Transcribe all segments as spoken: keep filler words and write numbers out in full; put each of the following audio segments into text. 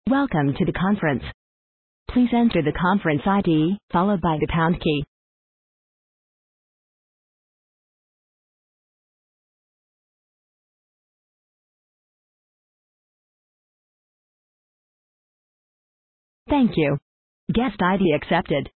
Welcome to the conference. Please enter the conference I D, followed by the pound key. Thank you. Guest I D accepted.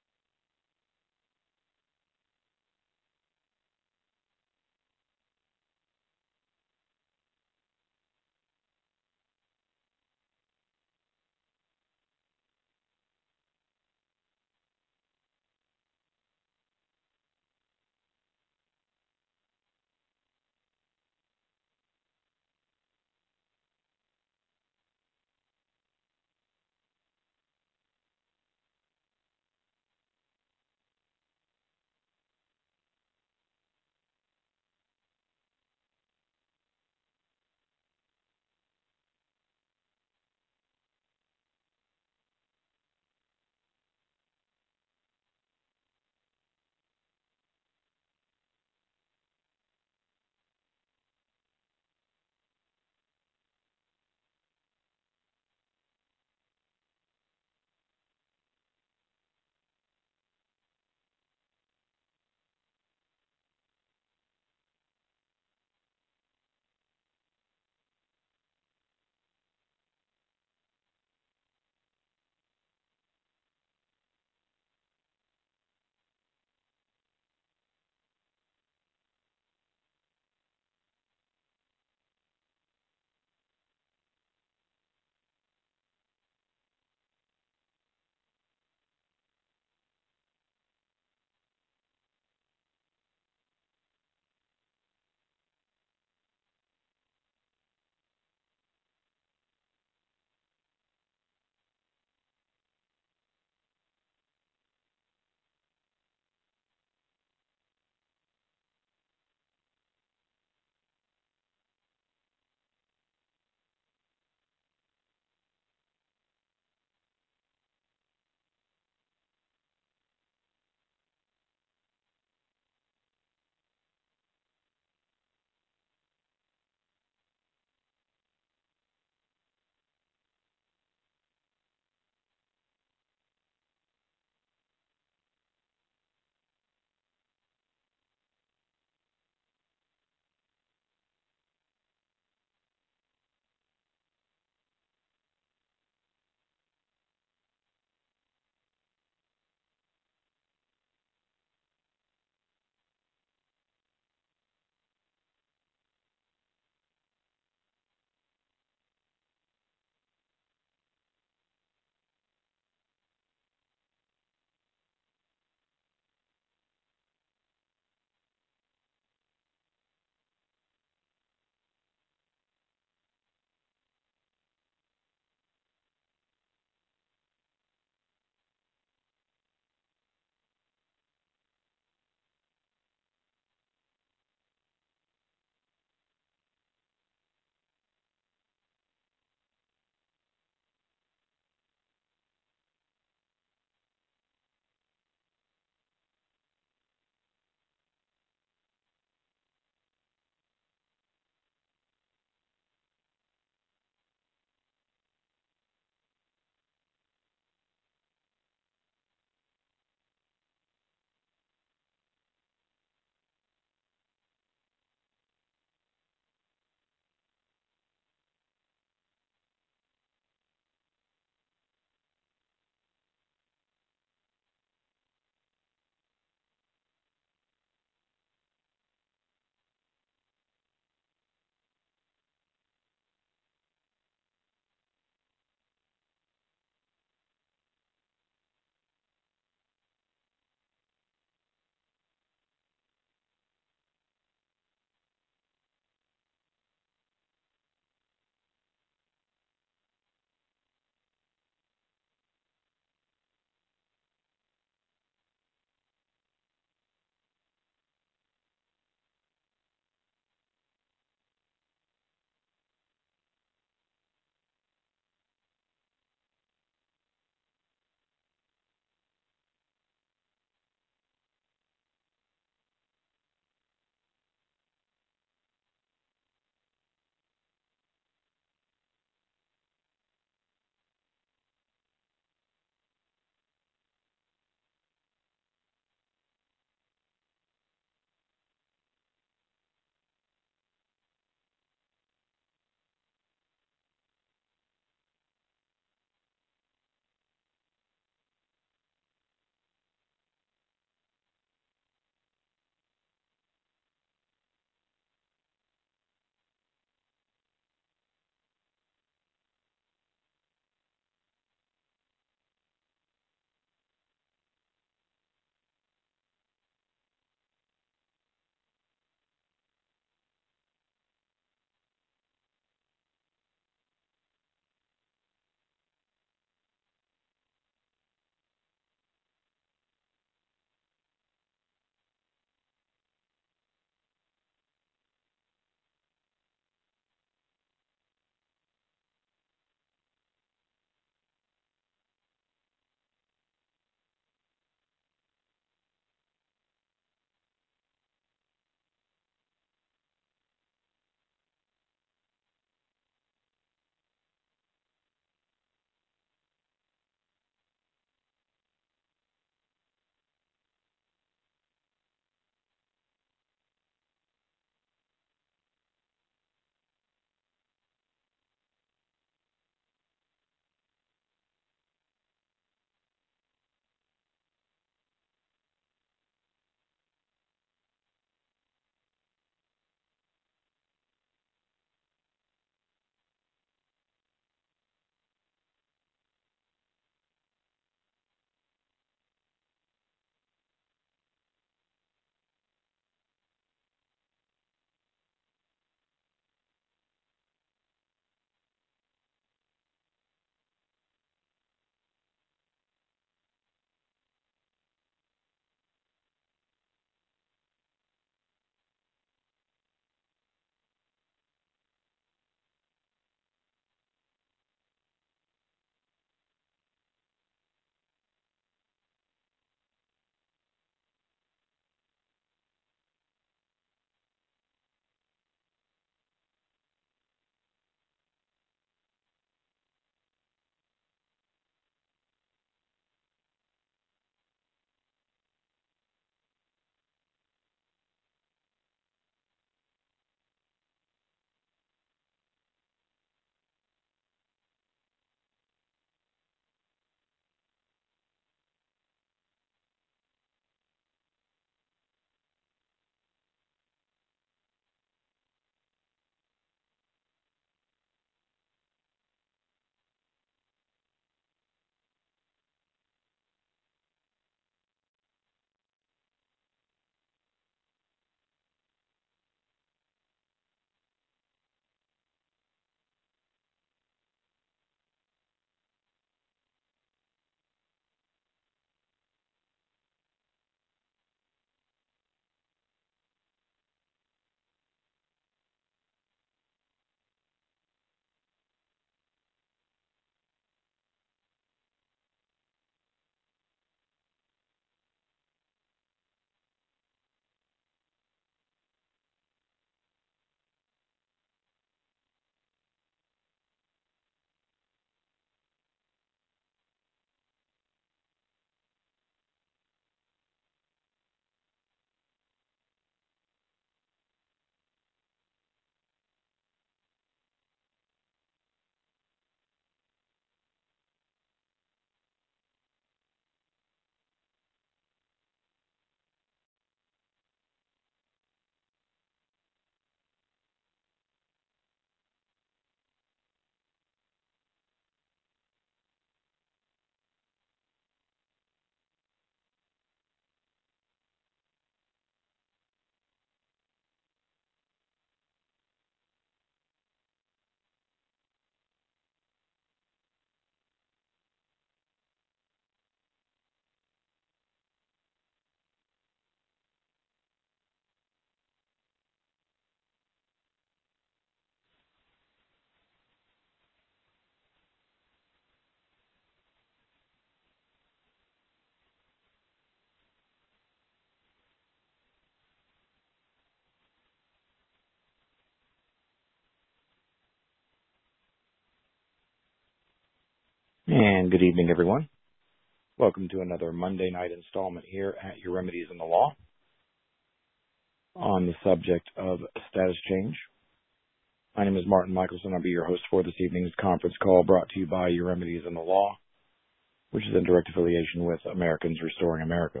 And good evening, everyone. Welcome to another Monday night installment here at Your Remedies in the Law on the subject of status change. My name is Martin Michelson. I'll be your host for this evening's conference call brought to you by Your Remedies in the Law, which is in direct affiliation with Americans Restoring America.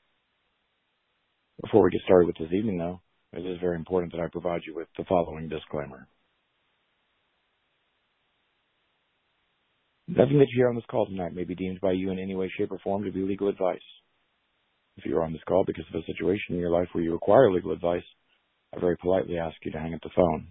Before we get started with this evening, though, it is very important that I provide you with the following disclaimer. Nothing that you hear on this call tonight may be deemed by you in any way, shape, or form to be legal advice. If you are on this call because of a situation in your life where you require legal advice, I very politely ask you to hang up the phone.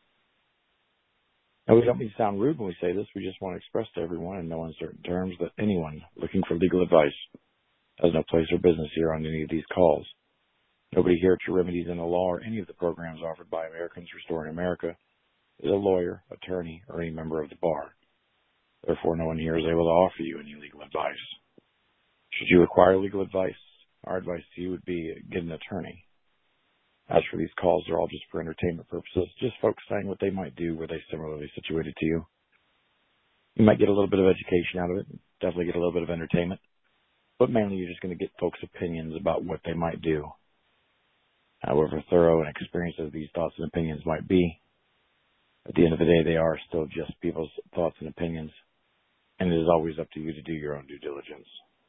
Now, we don't mean to sound rude when we say this. We just want to express to everyone in no uncertain terms that anyone looking for legal advice has no place or business here on any of these calls. Nobody here at Your Remedies in the Law or any of the programs offered by Americans Restoring America is a lawyer, attorney, or any member of the bar. Therefore, no one here is able to offer you any legal advice. Should you require legal advice, our advice to you would be get an attorney. As for these calls, they're all just for entertainment purposes, just folks saying what they might do were they similarly situated to you. You might get a little bit of education out of it, definitely get a little bit of entertainment, but mainly you're just going to get folks' opinions about what they might do. However thorough and experienced as these thoughts and opinions might be, at the end of the day, they are still just people's thoughts and opinions, and it is always up to you to do your own due diligence.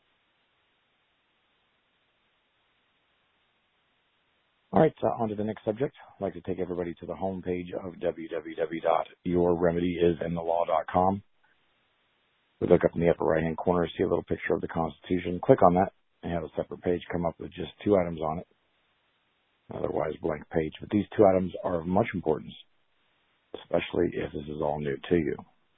All right, so on to the next subject. I'd like to take everybody to the home page of w w w dot your remedy is in the law dot com. We look up in the upper right-hand corner, see a little picture of the Constitution. Click on that, and have a separate page come up with just two items on it, otherwise blank page. But these two items are of much importance, especially if this is all new to you.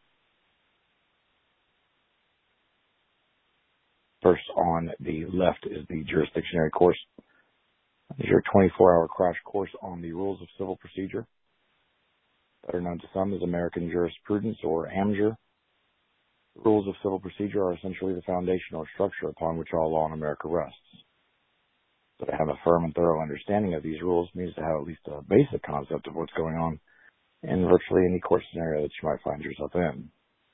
First on the left is the jurisdictionary course. This is your twenty-four hour crash course on the rules of civil procedure, better known to some as American jurisprudence or A M J R. The rules of civil procedure are essentially the foundation or structure upon which all law in America rests. So to have a firm and thorough understanding of these rules means to have at least a basic concept of what's going on in virtually any court scenario that you might find yourself in.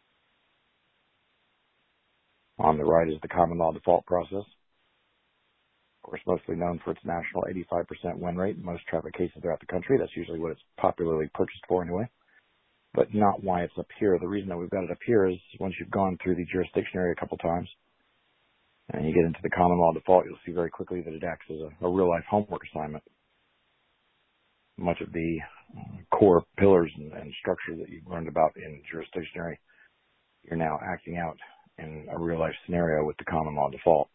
On the right is the common law default process. Of course, mostly known for its national eighty-five percent win rate in most traffic cases throughout the country. That's usually what it's popularly purchased for anyway, but not why it's up here. The reason that we've got it up here is once you've gone through the jurisdictionary a couple times and you get into the common law default, you'll see very quickly that it acts as a, a real-life homework assignment. Much of the uh, core pillars and, and structure that you've learned about in jurisdictionary, you're now acting out in a real-life scenario with the common law default.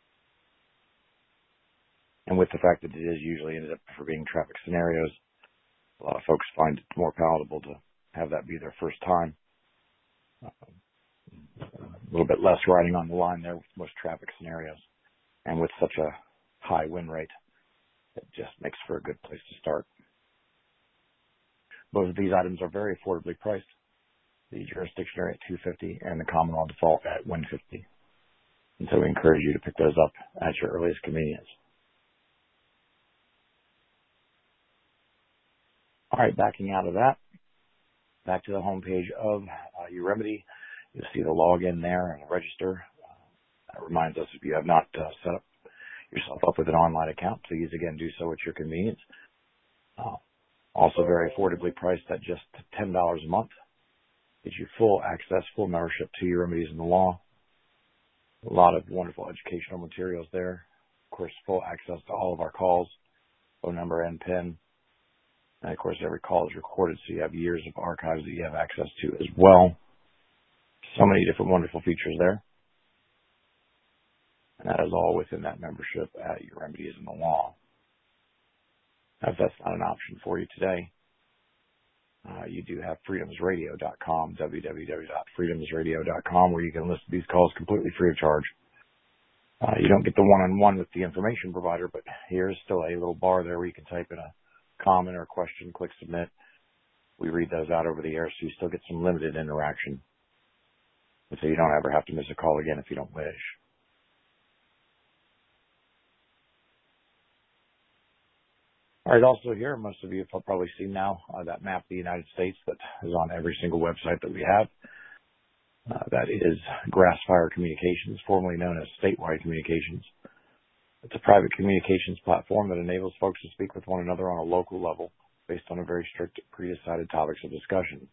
And with the fact that it is usually ended up for being traffic scenarios, a lot of folks find it more palatable to have that be their first time. Uh, a little bit less riding on the line there with most traffic scenarios. And with such a high win rate, it just makes for a good place to start. Both of these items are very affordably priced. The jurisdictionary at two hundred fifty dollars and the common law default at one hundred fifty dollars. And so we encourage you to pick those up at your earliest convenience. All right, backing out of that, back to the home page of uh, Your Remedy. You'll see the login there and register. Uh, that reminds us, if you have not uh, set up yourself up with an online account, please again do so at your convenience. Uh, also very affordably priced at just ten dollars a month. Gives you full access, full membership to Your Remedies in the Law. A lot of wonderful educational materials there. Of course, full access to all of our calls, phone number and PIN. And of course, every call is recorded, so you have years of archives that you have access to as well. So many different wonderful features there. And that is all within that membership at Your Remedies in the Law. Now, if that's not an option for you today, Uh, you do have freedoms radio dot com, w w w dot freedoms radio dot com, where you can listen to these calls completely free of charge. Uh, you don't get the one-on-one with the information provider, but here's still a little bar there where you can type in a comment or question, click submit. We read those out over the air, so you still get some limited interaction. And so you don't ever have to miss a call again if you don't wish. All right, also here, most of you have probably seen now uh, that map of the United States that is on every single website that we have. Uh, that is Grassfire Communications, formerly known as Statewide Communications. It's a private communications platform that enables folks to speak with one another on a local level based on a very strict pre-decided topics of discussion.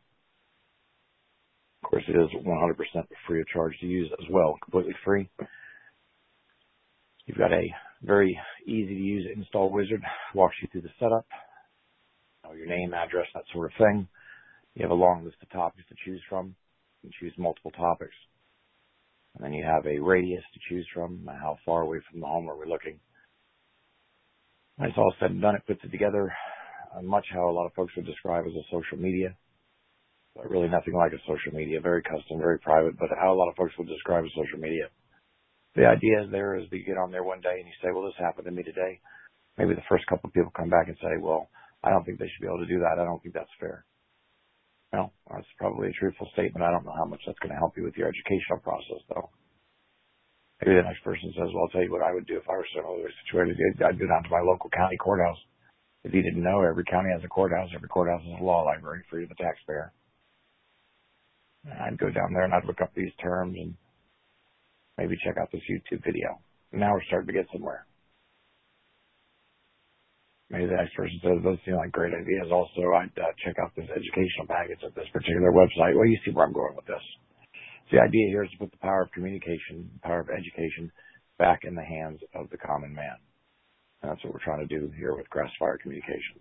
Of course, it is one hundred percent free of charge to use as well, completely free. You've got a very easy to use install wizard, walks you through the setup, you know, your name, address, that sort of thing. You have a long list of topics to choose from. You can choose multiple topics. And then you have a radius to choose from, how far away from the home are we looking. When it's all said and done, it puts it together uh, much how a lot of folks would describe as a social media, but really nothing like a social media, very custom, very private, but how a lot of folks would describe a social media. The idea is there is that you get on there one day and you say, well, this happened to me today. Maybe the first couple of people come back and say, well, I don't think they should be able to do that. I don't think that's fair. Well, that's probably a truthful statement. I don't know how much that's going to help you with your educational process, though. Maybe the next person says, well, I'll tell you what I would do if I were similarly situated. I'd go down to my local county courthouse. If you didn't know, every county has a courthouse. Every courthouse has a law library free to the taxpayer. And I'd go down there and I'd look up these terms and maybe check out this YouTube video. Now we're starting to get somewhere. Maybe the next person says, those seem like great ideas. Also, I'd uh, check out this educational package at this particular website. Well, you see where I'm going with this. The idea here is to put the power of communication, the power of education, back in the hands of the common man. And that's what we're trying to do here with Grassfire Communications.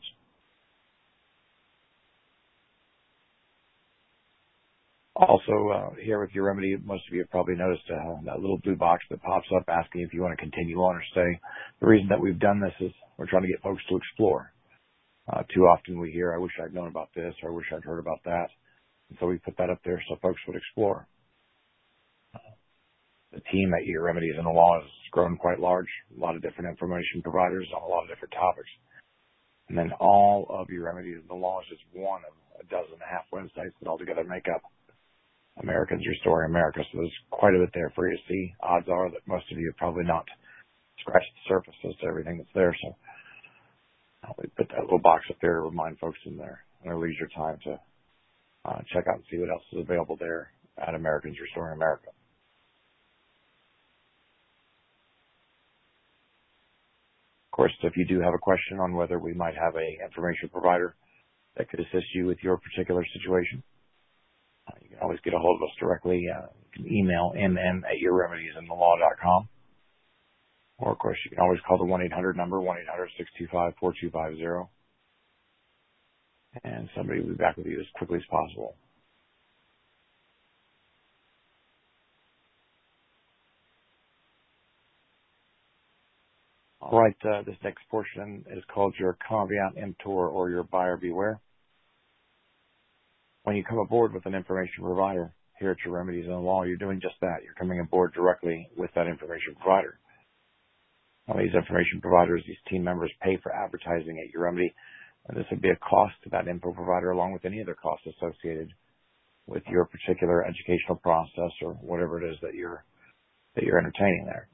Also, uh, here with your remedy, most of you have probably noticed uh, that little blue box that pops up asking if you want to continue on or stay. The reason that we've done this is we're trying to get folks to explore. Uh, too often we hear, I wish I'd known about this, or I wish I'd heard about that. And so we put that up there so folks would explore. Uh, the team at Your Remedies in the Law has grown quite large, a lot of different information providers on a lot of different topics. And then all of Your Remedies in the Law is just one of a dozen and a half websites that altogether make up Americans Restoring America. So there's quite a bit there for you to see. Odds are that most of you have probably not scratched the surface as to everything that's there. So uh, we put that little box up there to remind folks in there in their leisure time to uh, check out and see what else is available there at Americans Restoring America. Of course, if you do have a question on whether we might have a information provider that could assist you with your particular situation, Uh, you can always get a hold of us directly. Uh, you can email m m at your remedies in the law dot com. Or, of course, you can always call the one eight hundred number, one eight hundred six two five four two five zero. And somebody will be back with you as quickly as possible. All right, uh, this next portion is called your caveat emptor, or your buyer beware. When you come aboard with an information provider here at Your Remedies in the Law, you're doing just that. You're coming aboard directly with that information provider. Now, these information providers, these team members pay for advertising at Your Remedy, and this would be a cost to that info provider along with any other costs associated with your particular educational process or whatever it is that you're that you're entertaining there.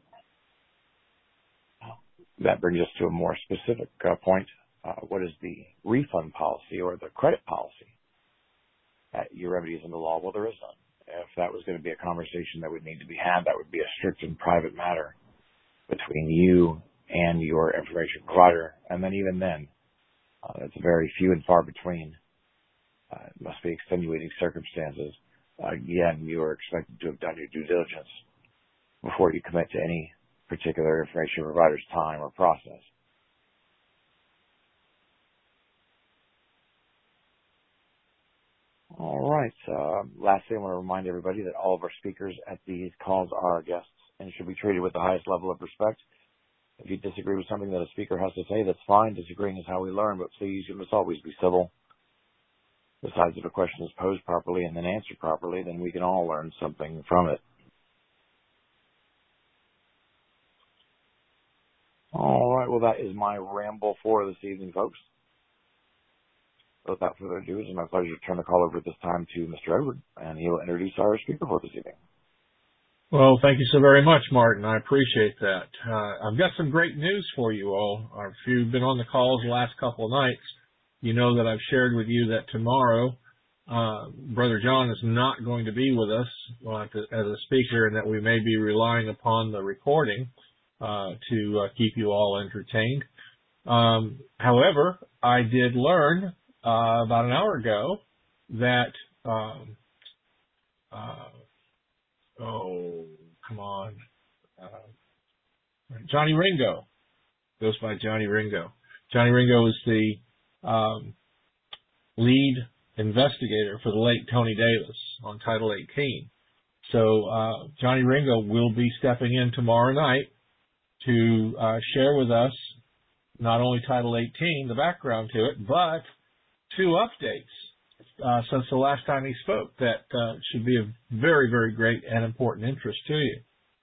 That brings us to a more specific uh, point. Uh, what is the refund policy or the credit policy at Your Remedies in the Law? Well, there is none. If that was going to be a conversation that would need to be had, that would be a strict and private matter between you and your information provider. And then even then, uh, it's very few and far between. Uh, it must be extenuating circumstances. Uh, again, you are expected to have done your due diligence before you commit to any particular information provider's time or process. All right. Uh, lastly, I want to remind everybody that all of our speakers at these calls are our guests and should be treated with the highest level of respect. If you disagree with something that a speaker has to say, that's fine. Disagreeing is how we learn, but please, you must always be civil. Besides, if a question is posed properly and then answered properly, then we can all learn something from it. All right. Well, that is my ramble for this evening, folks. Without further ado, it's my pleasure to turn the call over at this time to Mister Edward, and he will introduce our speaker for this evening. Well, thank you so very much, Martin. I appreciate that. Uh, I've got some great news for you all. If you've been on the calls the last couple of nights, you know that I've shared with you that tomorrow uh, Brother John is not going to be with us uh, to, as a speaker, and that we may be relying upon the recording uh, to uh, keep you all entertained. Um, however, I did learn uh, about an hour ago that um, uh, oh, come on, uh, Johnny Ringo goes by Johnny Ringo. Johnny Ringo is the um, lead investigator for the late Tony Davis on Title eighteen. So uh, Johnny Ringo will be stepping in tomorrow night to uh, share with us not only Title eighteen, the background to it, but two updates uh, since the last time he spoke that uh, should be of very, very great and important interest to you.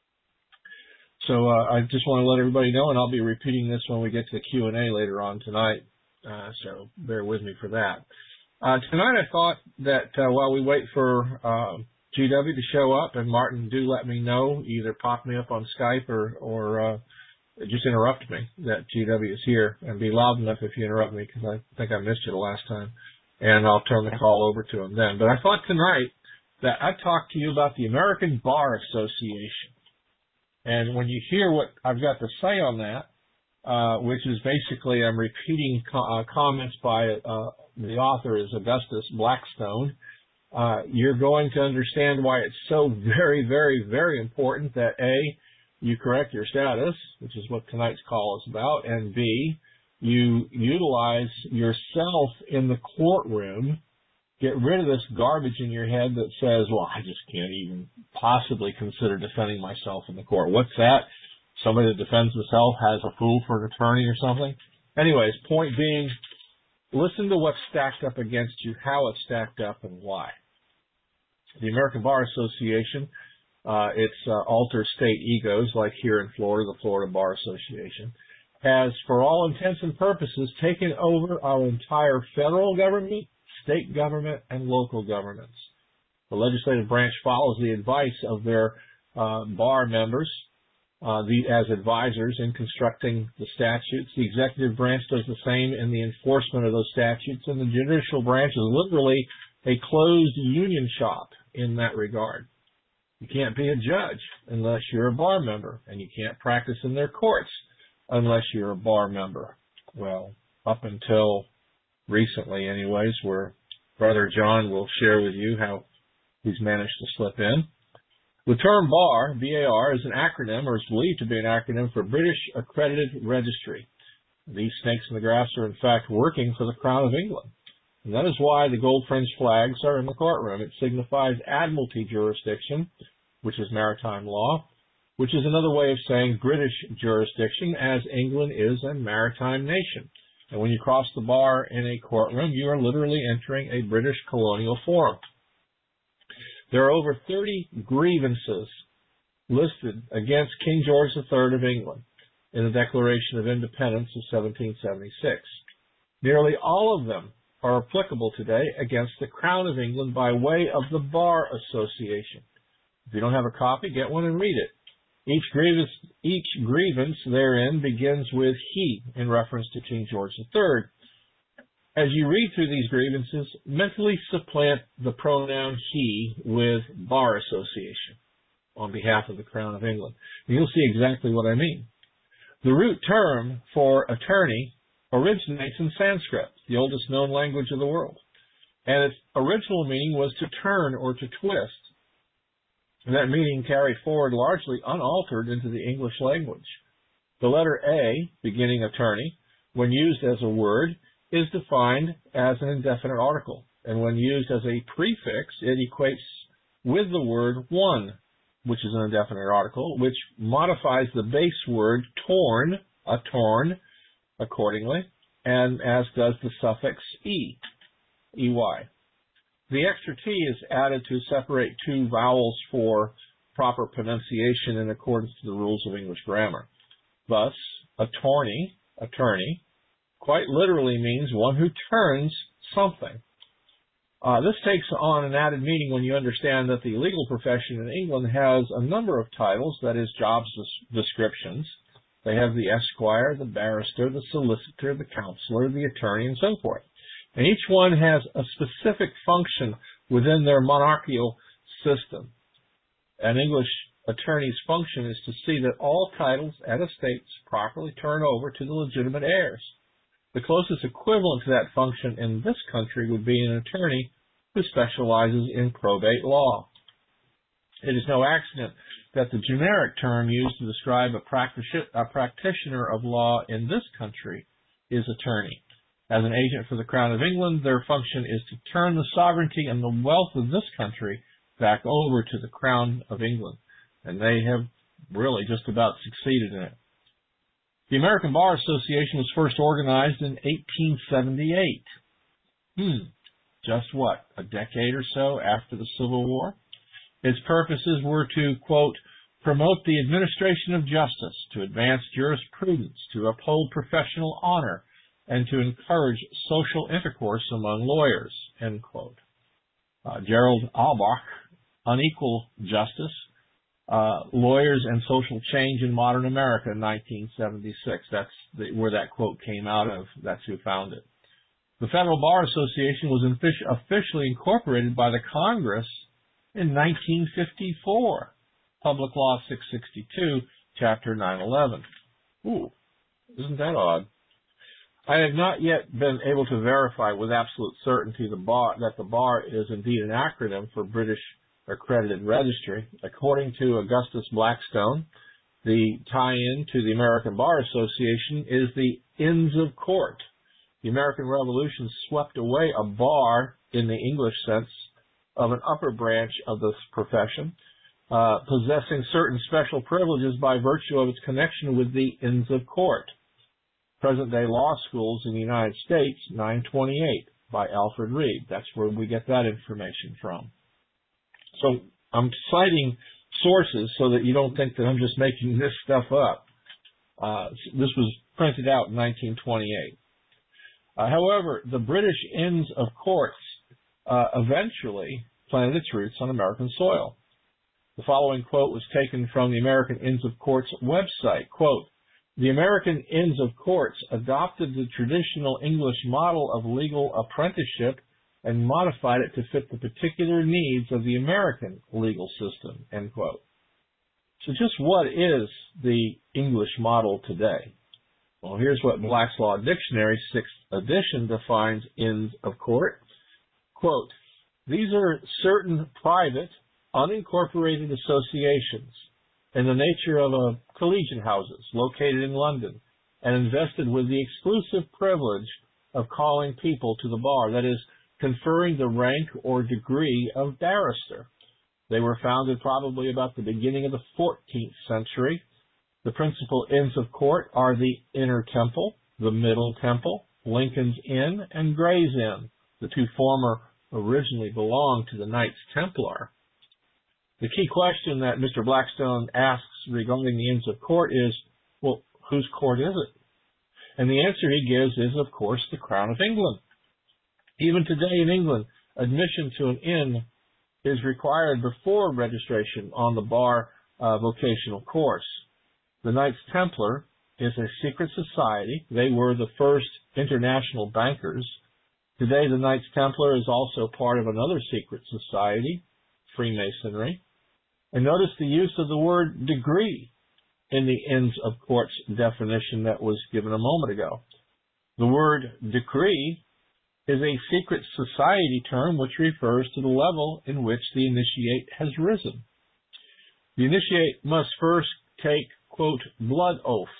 So uh, I just want to let everybody know, and I'll be repeating this when we get to the Q and A later on tonight, uh, so bear with me for that. Uh, tonight I thought that uh, while we wait for uh, G W to show up, and Martin, do let me know, either pop me up on Skype or, or uh, just interrupt me that G W is here, and be loud enough if you interrupt me, because I think I missed you the last time, and I'll turn the call over to him then. But I thought tonight that I'd talk to you about the American Bar Association. And when you hear what I've got to say on that, uh, which is basically I'm repeating co- uh, comments by uh, the author is Augustus Blackstone, uh, you're going to understand why it's so very, very, very important that A, you correct your status, which is what tonight's call is about, and B, you utilize yourself in the courtroom. Get rid of this garbage in your head that says, well, I just can't even possibly consider defending myself in the court. What's that? Somebody that defends himself has a fool for an attorney or something? Anyways, point being, listen to what's stacked up against you, how it's stacked up, and why. The American Bar Association, uh, its uh, alter state egos, like here in Florida, the Florida Bar Association, has, for all intents and purposes, taken over our entire federal government, state government, and local governments. The legislative branch follows the advice of their uh, bar members uh, the, as advisors in constructing the statutes. The executive branch does the same in the enforcement of those statutes, and the judicial branch is literally a closed union shop in that regard. You can't be a judge unless you're a bar member, and you can't practice in their courts unless you're a bar member. Well, up until recently anyways, where Brother John will share with you how he's managed to slip in. The term BAR, B A R, is an acronym, or is believed to be an acronym for British Accredited Registry. These snakes in the grass are in fact working for the Crown of England. And that is why the gold fringe flags are in the courtroom. It signifies admiralty jurisdiction, which is maritime law, which is another way of saying British jurisdiction, as England is a maritime nation. And when you cross the bar in a courtroom, you are literally entering a British colonial forum. There are over thirty grievances listed against King George the Third of England in the Declaration of Independence of seventeen seventy-six. Nearly all of them are applicable today against the Crown of England by way of the Bar Association. If you don't have a copy, get one and read it. Each grievance, each grievance therein begins with he, in reference to King George the Third. As you read through these grievances, mentally supplant the pronoun he with Bar Association on behalf of the Crown of England. And you'll see exactly what I mean. The root term for attorney originates in Sanskrit, the oldest known language of the world. And its original meaning was to turn or to twist. And that meaning carried forward largely unaltered into the English language. The letter A, beginning attorney, when used as a word, is defined as an indefinite article. And when used as a prefix, it equates with the word one, which is an indefinite article, which modifies the base word torn, a torn, accordingly, and as does the suffix e, ey. The extra T is added to separate two vowels for proper pronunciation in accordance to the rules of English grammar. Thus, attorney, attorney, quite literally means one who turns something. Uh, this takes on an added meaning when you understand that the legal profession in England has a number of titles, that is, job descriptions. They have the esquire, the barrister, the solicitor, the counselor, the attorney, and so forth. And each one has a specific function within their monarchical system. An English attorney's function is to see that all titles and estates properly turn over to the legitimate heirs. The closest equivalent to that function in this country would be an attorney who specializes in probate law. It is no accident that the generic term used to describe a, practici- a practitioner of law in this country is attorney. As an agent for the Crown of England, their function is to turn the sovereignty and the wealth of this country back over to the Crown of England. And they have really just about succeeded in it. The American Bar Association was first organized in eighteen seventy-eight. Hmm, just what, a decade or so after the Civil War? Its purposes were to, quote, promote the administration of justice, to advance jurisprudence, to uphold professional honor, and to encourage social intercourse among lawyers, end quote. Uh, Gerald Albach, Unequal Justice, uh, Lawyers and Social Change in Modern America, nineteen seventy-six. That's the, where that quote came out of. That's who found it. The Federal Bar Association was officially incorporated by the Congress in nineteen fifty-four. Public Law six sixty-two, Chapter nine eleven. Ooh, isn't that odd? I have not yet been able to verify with absolute certainty the bar, that the bar is indeed an acronym for British Accredited Registry. According to Augustus Blackstone, the tie-in to the American Bar Association is the Inns of Court. The American Revolution swept away a bar in the English sense of an upper branch of this profession, uh, possessing certain special privileges by virtue of its connection with the Inns of Court. Present-day law schools in the United States, nine twenty-eight, by Alfred Reed. That's where we get that information from. So I'm citing sources so that you don't think that I'm just making this stuff up. Uh, this was printed out in nineteen twenty-eight. Uh, however, the British Inns of Courts uh, eventually planted its roots on American soil. The following quote was taken from the American Inns of Courts website. Quote, the American Inns of Courts adopted the traditional English model of legal apprenticeship and modified it to fit the particular needs of the American legal system, end quote. So just what is the English model today? Well, here's what Black's Law Dictionary, sixth edition, defines Inns of Court. Quote, these are certain private, unincorporated associations in the nature of a collegiate houses located in London and invested with the exclusive privilege of calling people to the bar, that is, conferring the rank or degree of barrister. They were founded probably about the beginning of the fourteenth century. The principal Inns of Court are the Inner Temple, the Middle Temple, Lincoln's Inn, and Gray's Inn. The two former originally belonged to the Knights Templar. The key question that Mister Blackstone asks regarding the Inns of Court is, well, whose court is it? And the answer he gives is, of course, the Crown of England. Even today in England, admission to an inn is required before registration on the bar uh, vocational course. The Knights Templar is a secret society. They were the first international bankers. Today, the Knights Templar is also part of another secret society, Freemasonry. And notice the use of the word degree in the Inns of Court's definition that was given a moment ago. The word decree is a secret society term which refers to the level in which the initiate has risen. The initiate must first take, quote, blood oaths,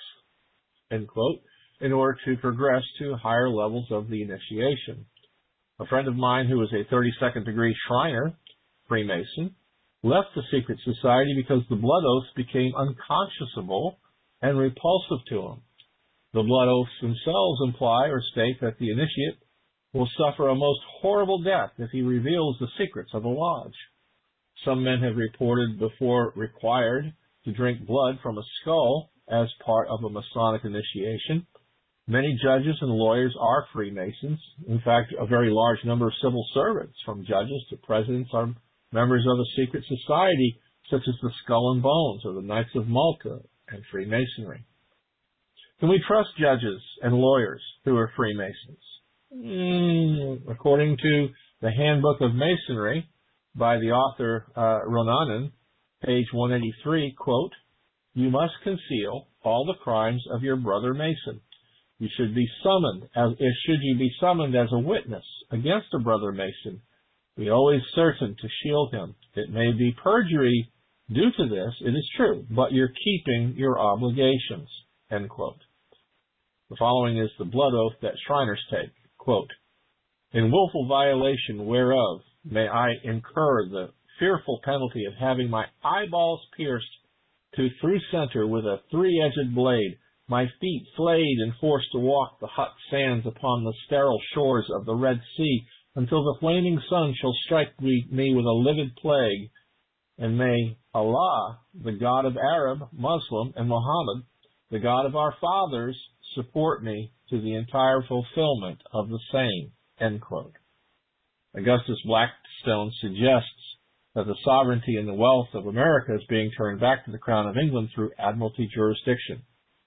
end quote, in order to progress to higher levels of the initiation. A friend of mine who was a thirty-second degree Shriner, Freemason, left the secret society because the blood oaths became unconscionable and repulsive to him. The blood oaths themselves imply or state that the initiate will suffer a most horrible death if he reveals the secrets of the lodge. Some men have reported before required to drink blood from a skull as part of a Masonic initiation. Many judges and lawyers are Freemasons. In fact, a very large number of civil servants, from judges to presidents, are members of a secret society such as the Skull and Bones or the Knights of Malta and Freemasonry. Can we trust judges and lawyers who are Freemasons? Mm, according to the Handbook of Masonry by the author uh, Ronanen, page one eighty-three, quote, "You must conceal all the crimes of your brother Mason. You should be summoned as if should you be summoned as a witness against a brother Mason, be always certain to shield him. It may be perjury due to this, it is true, but you're keeping your obligations," end quote. The following is the blood oath that Shriners take. Quote, "In willful violation whereof may I incur the fearful penalty of having my eyeballs pierced to through center with a three-edged blade, my feet flayed and forced to walk the hot sands upon the sterile shores of the Red Sea until the flaming sun shall strike me, me with a livid plague, and may Allah, the God of Arab, Muslim, and Muhammad, the God of our fathers, support me to the entire fulfillment of the same," end quote. Augustus Blackstone suggests that the sovereignty and the wealth of America is being turned back to the Crown of England through admiralty jurisdiction.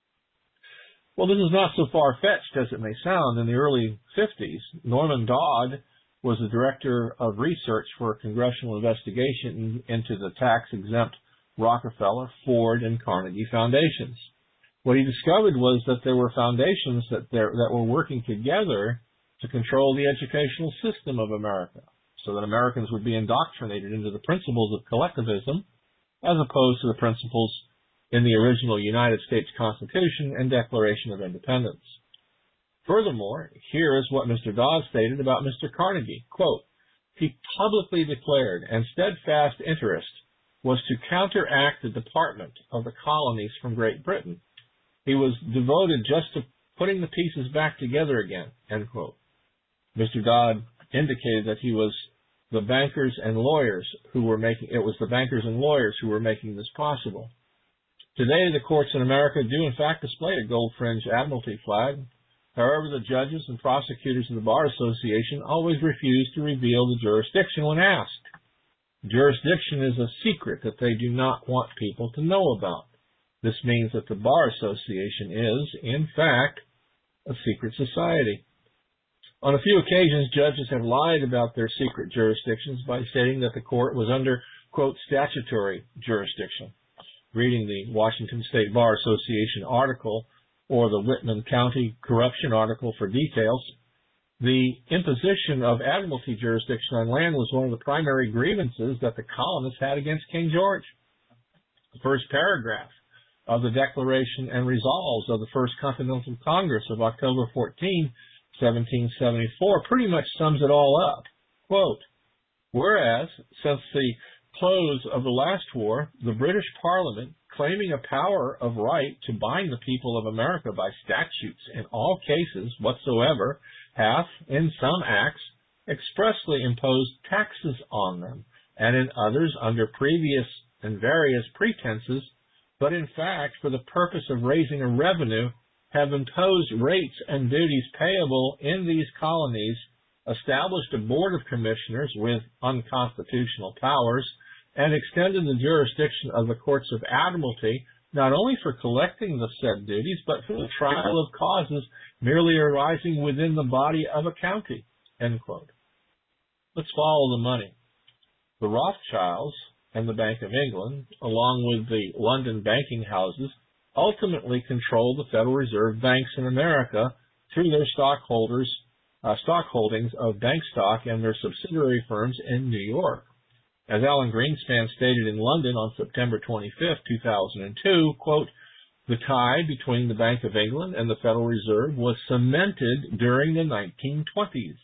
Well, this is not so far-fetched as it may sound. In the early fifties, Norman Dodd was the director of research for a congressional investigation into the tax-exempt Rockefeller, Ford, and Carnegie foundations. What he discovered was that there were foundations that, there, that were working together to control the educational system of America, so that Americans would be indoctrinated into the principles of collectivism as opposed to the principles in the original United States Constitution and Declaration of Independence. Furthermore, here is what Mister Dodd stated about Mister Carnegie. Quote, "He publicly declared and steadfast interest was to counteract the department of the colonies from Great Britain. He was devoted just to putting the pieces back together again," end quote. Mister Dodd indicated that he was the bankers and lawyers who were making, it was the bankers and lawyers who were making this possible. Today, the courts in America do in fact display a gold-fringed admiralty flag. However, the judges and prosecutors of the Bar Association always refuse to reveal the jurisdiction when asked. Jurisdiction is a secret that they do not want people to know about. This means that the Bar Association is, in fact, a secret society. On a few occasions, judges have lied about their secret jurisdictions by stating that the court was under, quote, statutory jurisdiction. Reading the Washington State Bar Association article or the Whitman County corruption article for details, the imposition of admiralty jurisdiction on land was one of the primary grievances that the colonists had against King George. The first paragraph of the Declaration and Resolves of the First Continental Congress of October fourteenth, seventeen seventy-four pretty much sums it all up. Quote, "Whereas, since the close of the last war, the British Parliament, claiming a power of right to bind the people of America by statutes in all cases whatsoever, hath, in some acts, expressly imposed taxes on them, and in others under previous and various pretenses, but in fact, for the purpose of raising a revenue, have imposed rates and duties payable in these colonies, established a board of commissioners with unconstitutional powers, and extended the jurisdiction of the courts of admiralty not only for collecting the said duties, but for the trial of causes merely arising within the body of a county," end quote. Let's follow the money. The Rothschilds and the Bank of England, along with the London banking houses, ultimately controlled the Federal Reserve banks in America through their stockholders, uh, stock holdings of bank stock and their subsidiary firms in New York. As Alan Greenspan stated in London on September twenty-fifth, two thousand two, quote, "The tie between the Bank of England and the Federal Reserve was cemented during the nineteen twenties,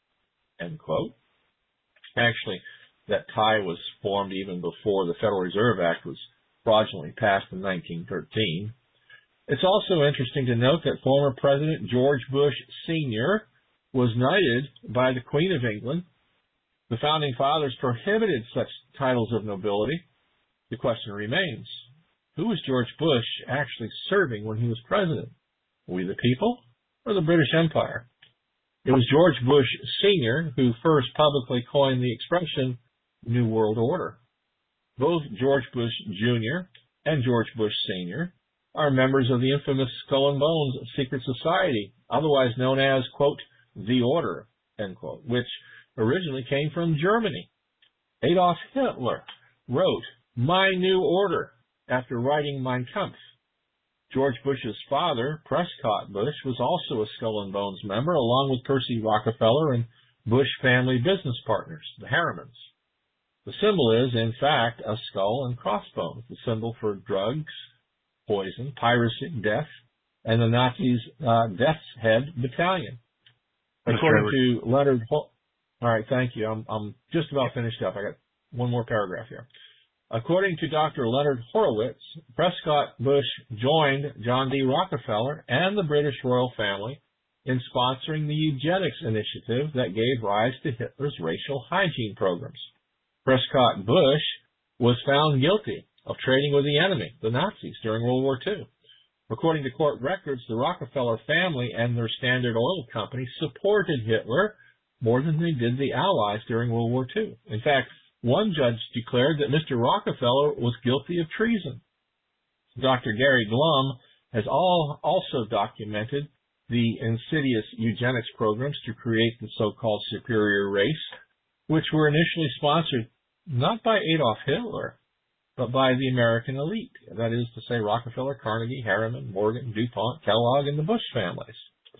end quote. Actually, that tie was formed even before the Federal Reserve Act was fraudulently passed in nineteen thirteen. It's also interesting to note that former President George Bush Senior was knighted by the Queen of England. The Founding Fathers prohibited such titles of nobility. The question remains, who was George Bush actually serving when he was president? We the people or the British Empire? It was George Bush Senior who first publicly coined the expression New World Order. Both George Bush Junior and George Bush Senior are members of the infamous Skull and Bones Secret Society, otherwise known as, quote, the Order, end quote, which originally came from Germany. Adolf Hitler wrote My New Order after writing Mein Kampf. George Bush's father, Prescott Bush, was also a Skull and Bones member, along with Percy Rockefeller and Bush family business partners, the Harrimans. The symbol is, in fact, a skull and crossbones, the symbol for drugs, poison, piracy, death, and the Nazis' uh, Death's Head Battalion. According to Leonard Hor- All right, thank you. I'm, I'm just about finished up. I got one more paragraph here. According to Doctor Leonard Horowitz, Prescott Bush joined John D. Rockefeller and the British royal family in sponsoring the eugenics initiative that gave rise to Hitler's racial hygiene programs. Prescott Bush was found guilty of trading with the enemy, the Nazis, during World War Two. According to court records, the Rockefeller family and their Standard Oil Company supported Hitler more than they did the Allies during World War Two. In fact, one judge declared that Mister Rockefeller was guilty of treason. Doctor Gary Glum has all, also documented the insidious eugenics programs to create the so-called superior race, which were initially sponsored not by Adolf Hitler, but by the American elite. That is to say, Rockefeller, Carnegie, Harriman, Morgan, DuPont, Kellogg, and the Bush families.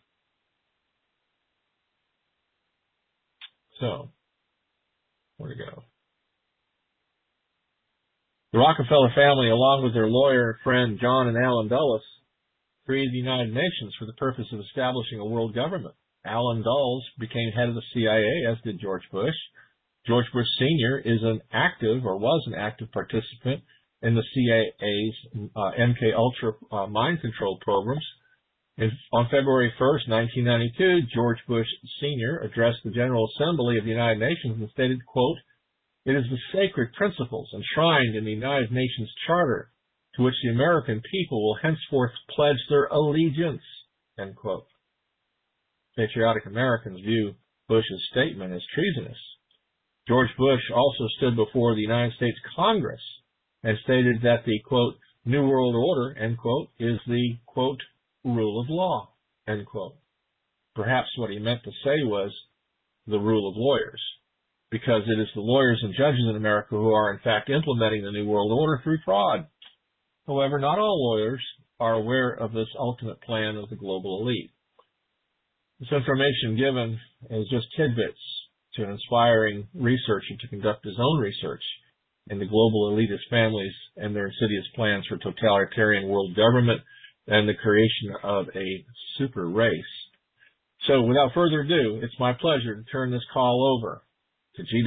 So, where to go? The Rockefeller family, along with their lawyer friend John and Allen Dulles, created the United Nations for the purpose of establishing a world government. Allen Dulles became head of the C I A, as did George Bush. George Bush Senior is an active, or was an active participant in the C I A's uh, M K Ultra uh, mind control programs. And on February first, nineteen ninety-two, George Bush Senior addressed the General Assembly of the United Nations and stated, quote, "It is the sacred principles enshrined in the United Nations Charter to which the American people will henceforth pledge their allegiance," end quote. Patriotic Americans view Bush's statement as treasonous. George Bush also stood before the United States Congress and stated that the, quote, New World Order, end quote, is the, quote, rule of law, end quote. Perhaps what he meant to say was the rule of lawyers, because it is the lawyers and judges in America who are in fact implementing the New World Order through fraud. However, not all lawyers are aware of this ultimate plan of the global elite. This information given is just tidbits to an inspiring researcher to conduct his own research in the global elitist families and their insidious plans for totalitarian world government and the creation of a super race. So without further ado, it's my pleasure to turn this call over to G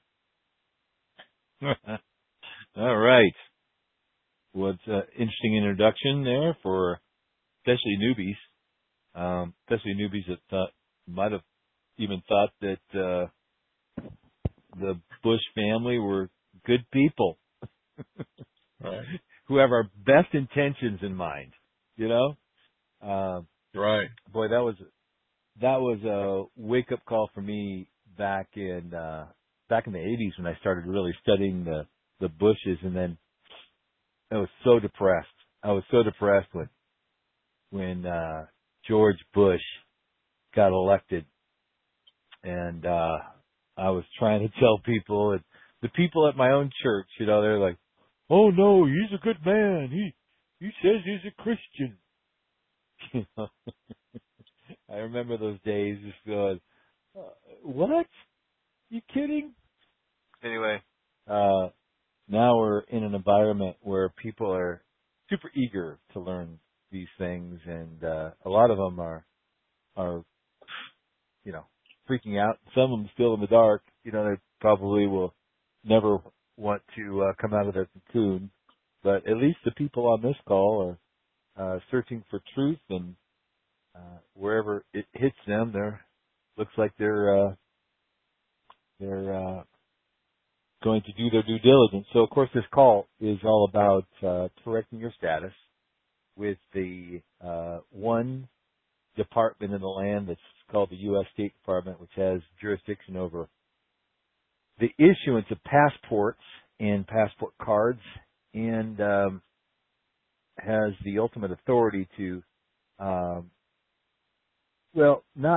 W. All right. Well, it's an interesting introduction there for especially newbies, um, especially newbies that thought, might have even thought that uh, the Bush family were good people Right. who have our best intentions in mind. You know, uh, Right. boy, that was that was a wake up call for me back in uh, back in the eighties when I started really studying the the Bushes, and then I was so depressed. I was so depressed when when uh, George Bush got elected, and uh, I was trying to tell people, and the people at my own church, you know, they're like, "Oh no, he's a good man. He he says he's a Christian." You know? I remember those days just going, uh, "What? You kidding?" Anyway, uh, now we're in an environment where people are super eager to learn these things, and uh, a lot of them are are you know freaking out. Some of them still in the dark. You know, they probably will never want to uh, come out of their cocoon. But at least the people on this call are uh, searching for truth, and uh, wherever it hits them, they're looks like they're uh, they're uh, going to do their due diligence. So, of course, this call is all about uh, correcting your status with the uh, one department in the land that's called the U S State Department, which has jurisdiction over the issuance of passports and passport cards, and um, has the ultimate authority to, um, well, not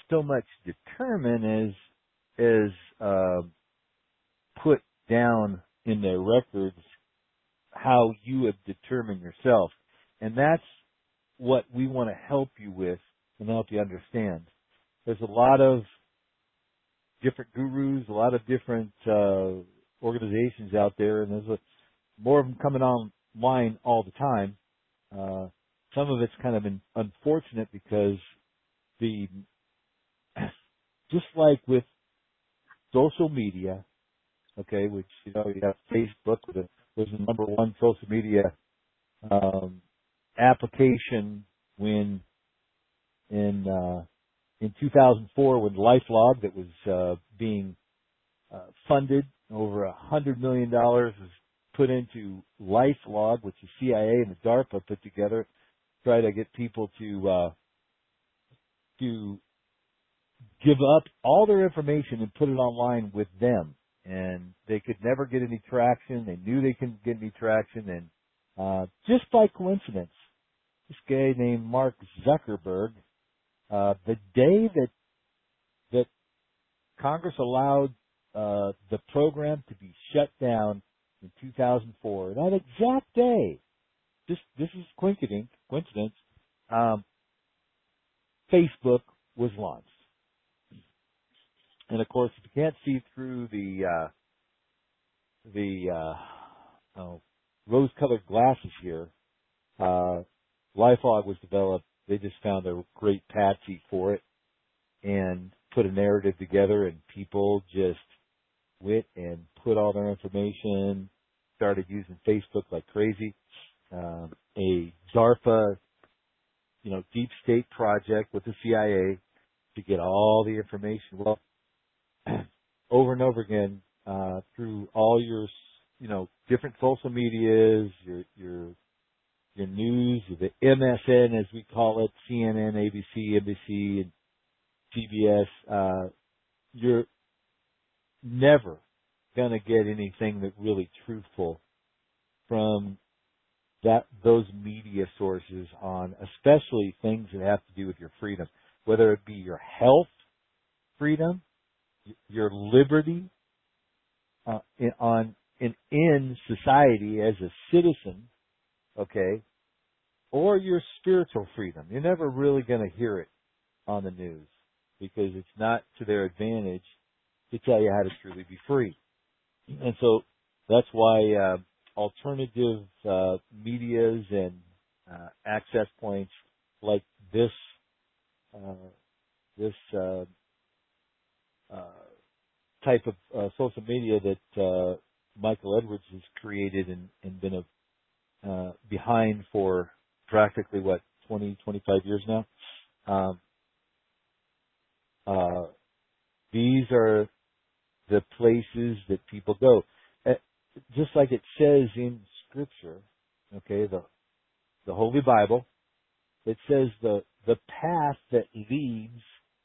so much determine as as uh, put down in their records how you have determined yourself. And that's what we want to help you with and help you understand. There's a lot of different gurus, a lot of different uh, organizations out there, and there's a, more of them coming online all the time. Uh, some of it's kind of in, unfortunate because the just like with social media, okay, which, you know, you have Facebook, the, was the number one social media um, application when in uh, in two thousand four, when LifeLog, that was uh, being uh, funded, over a hundred million dollars was put into LifeLog, which the C I A and the DARPA put together, try to get people to uh, to give up all their information and put it online with them. And they could never get any traction. They knew they couldn't get any traction. And uh, just by coincidence, this guy named Mark Zuckerberg, uh, the day that that Congress allowed uh, the program to be shut down in two thousand four, that exact day, this this is coincidence, coincidence, um, Facebook was launched. And of course, if you can't see through the uh, the uh, oh, rose-colored glasses here, uh, LifeLog was developed. They just found a great patsy for it and put a narrative together, and people just went and put all their information, started using Facebook like crazy. Um, a DARPA, you know, deep state project with the C I A to get all the information. Well, over and over again, uh, through all your, you know, different social medias, your, your, your news, the M S N as we call it, C N N, A B C, N B C, and C B S, uh, you're never gonna get anything that really truthful from that, those media sources on, especially things that have to do with your freedom, whether it be your health freedom, your liberty uh, in, on in, in society as a citizen, okay, or your spiritual freedom. You're never really going to hear it on the news because it's not to their advantage to tell you how to truly be free. And so that's why uh, alternative uh, medias and uh, access points like this uh, this uh, Uh, type of uh, social media that uh, Michael Edwards has created and, and been a, uh, behind for practically, what, twenty, twenty-five years now. Um, uh, these are the places that people go. Uh, just like it says in Scripture, okay, the the Holy Bible, it says the the path that leads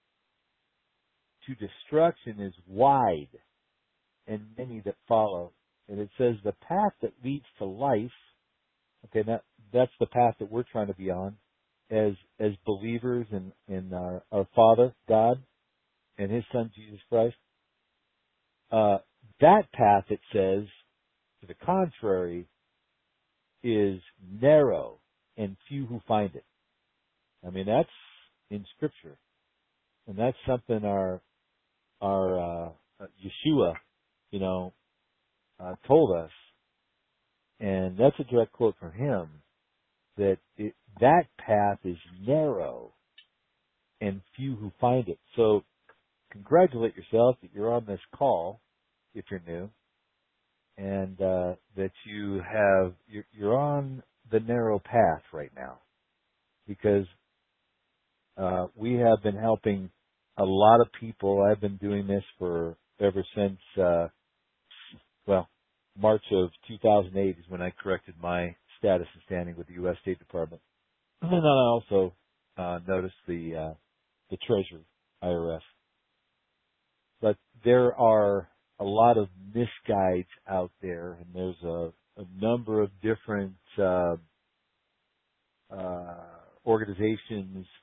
to destruction is wide, and many that follow. And it says the path that leads to life, okay, that that's the path that we're trying to be on as as believers in, in our, our Father, God, and His Son, Jesus Christ. Uh, that path, it says, to the contrary, is narrow and few who find it. I mean, that's in Scripture. And that's something our our uh, Yeshua, you know, uh, told us, and that's a direct quote from him, that it, that path is narrow and few who find it. So congratulate yourself that you're on this call, if you're new, and uh, that you have you're, you're on the narrow path right now, because uh, we have been helping a lot of people. I've been doing this for ever since, uh, well, March of two thousand eight is when I corrected my status and standing with the U S State Department. And then I also uh, noticed the uh, the Treasury, I R S. But there are a lot of misguides out there, and there's a, a number of different uh, uh, organizations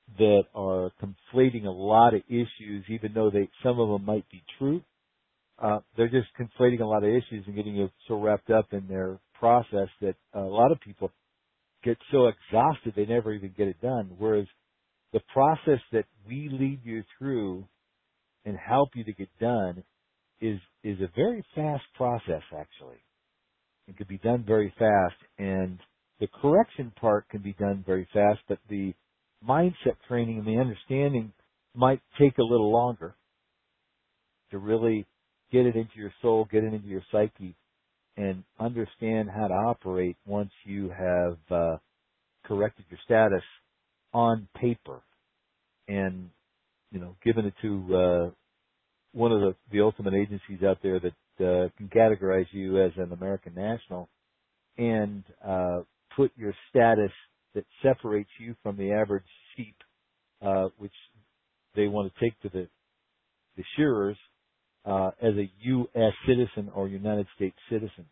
that are conflating a lot of issues, even though they some of them might be true. Uh, they're just conflating a lot of issues and getting you so wrapped up in their process that a lot of people get so exhausted they never even get it done. Whereas the process that we lead you through and help you to get done is is a very fast process, actually. It can be done very fast, and the correction part can be done very fast, but the mindset training and the understanding might take a little longer to really get it into your soul, get it into your psyche, and understand how to operate once you have uh, corrected your status on paper and, you know, given it to uh, one of the, the ultimate agencies out there that uh, can categorize you as an American national and uh, put your status that separates you from the average sheep, uh, which they want to take to the, the shearers, uh, as a U S citizen or United States citizen.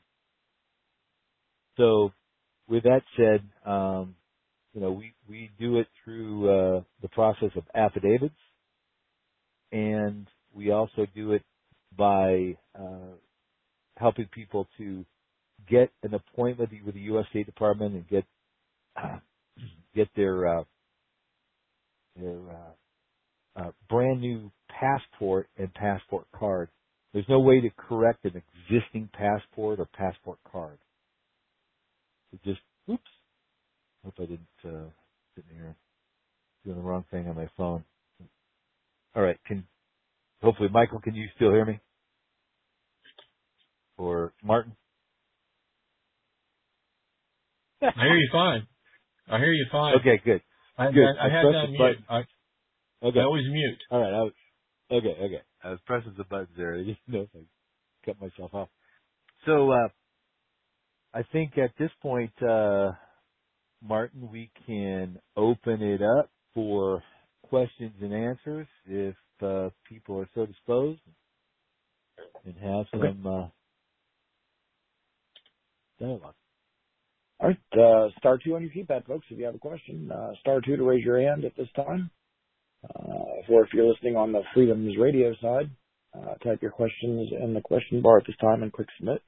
So with that said, um, you know, we, we do it through uh, the process of affidavits, and we also do it by uh, helping people to get an appointment with the U S State Department and get uh, get their uh, their uh, uh, brand new passport and passport card. There's no way to correct an existing passport or passport card. It just, oops. Hope I didn't uh, sit here doing the wrong thing on my phone. All right, can hopefully Michael, can you still hear me? Or Martin? I hear you fine. I hear you fine. Okay, good. I, good. I, I, I had that mute. I, okay. I always mute. All right. I was, okay, okay. I was pressing the buttons there. I didn't know if I cut myself off. So uh, I think at this point, uh, Martin, we can open it up for questions and answers if uh, people are so disposed, and have Okay. some uh, dialogue. All right, uh, star two on your keypad, folks, if you have a question. Uh, star two to raise your hand at this time. Uh, or if you're listening on the Freedoms Radio side, uh, type your questions in the question bar at this time and click submit.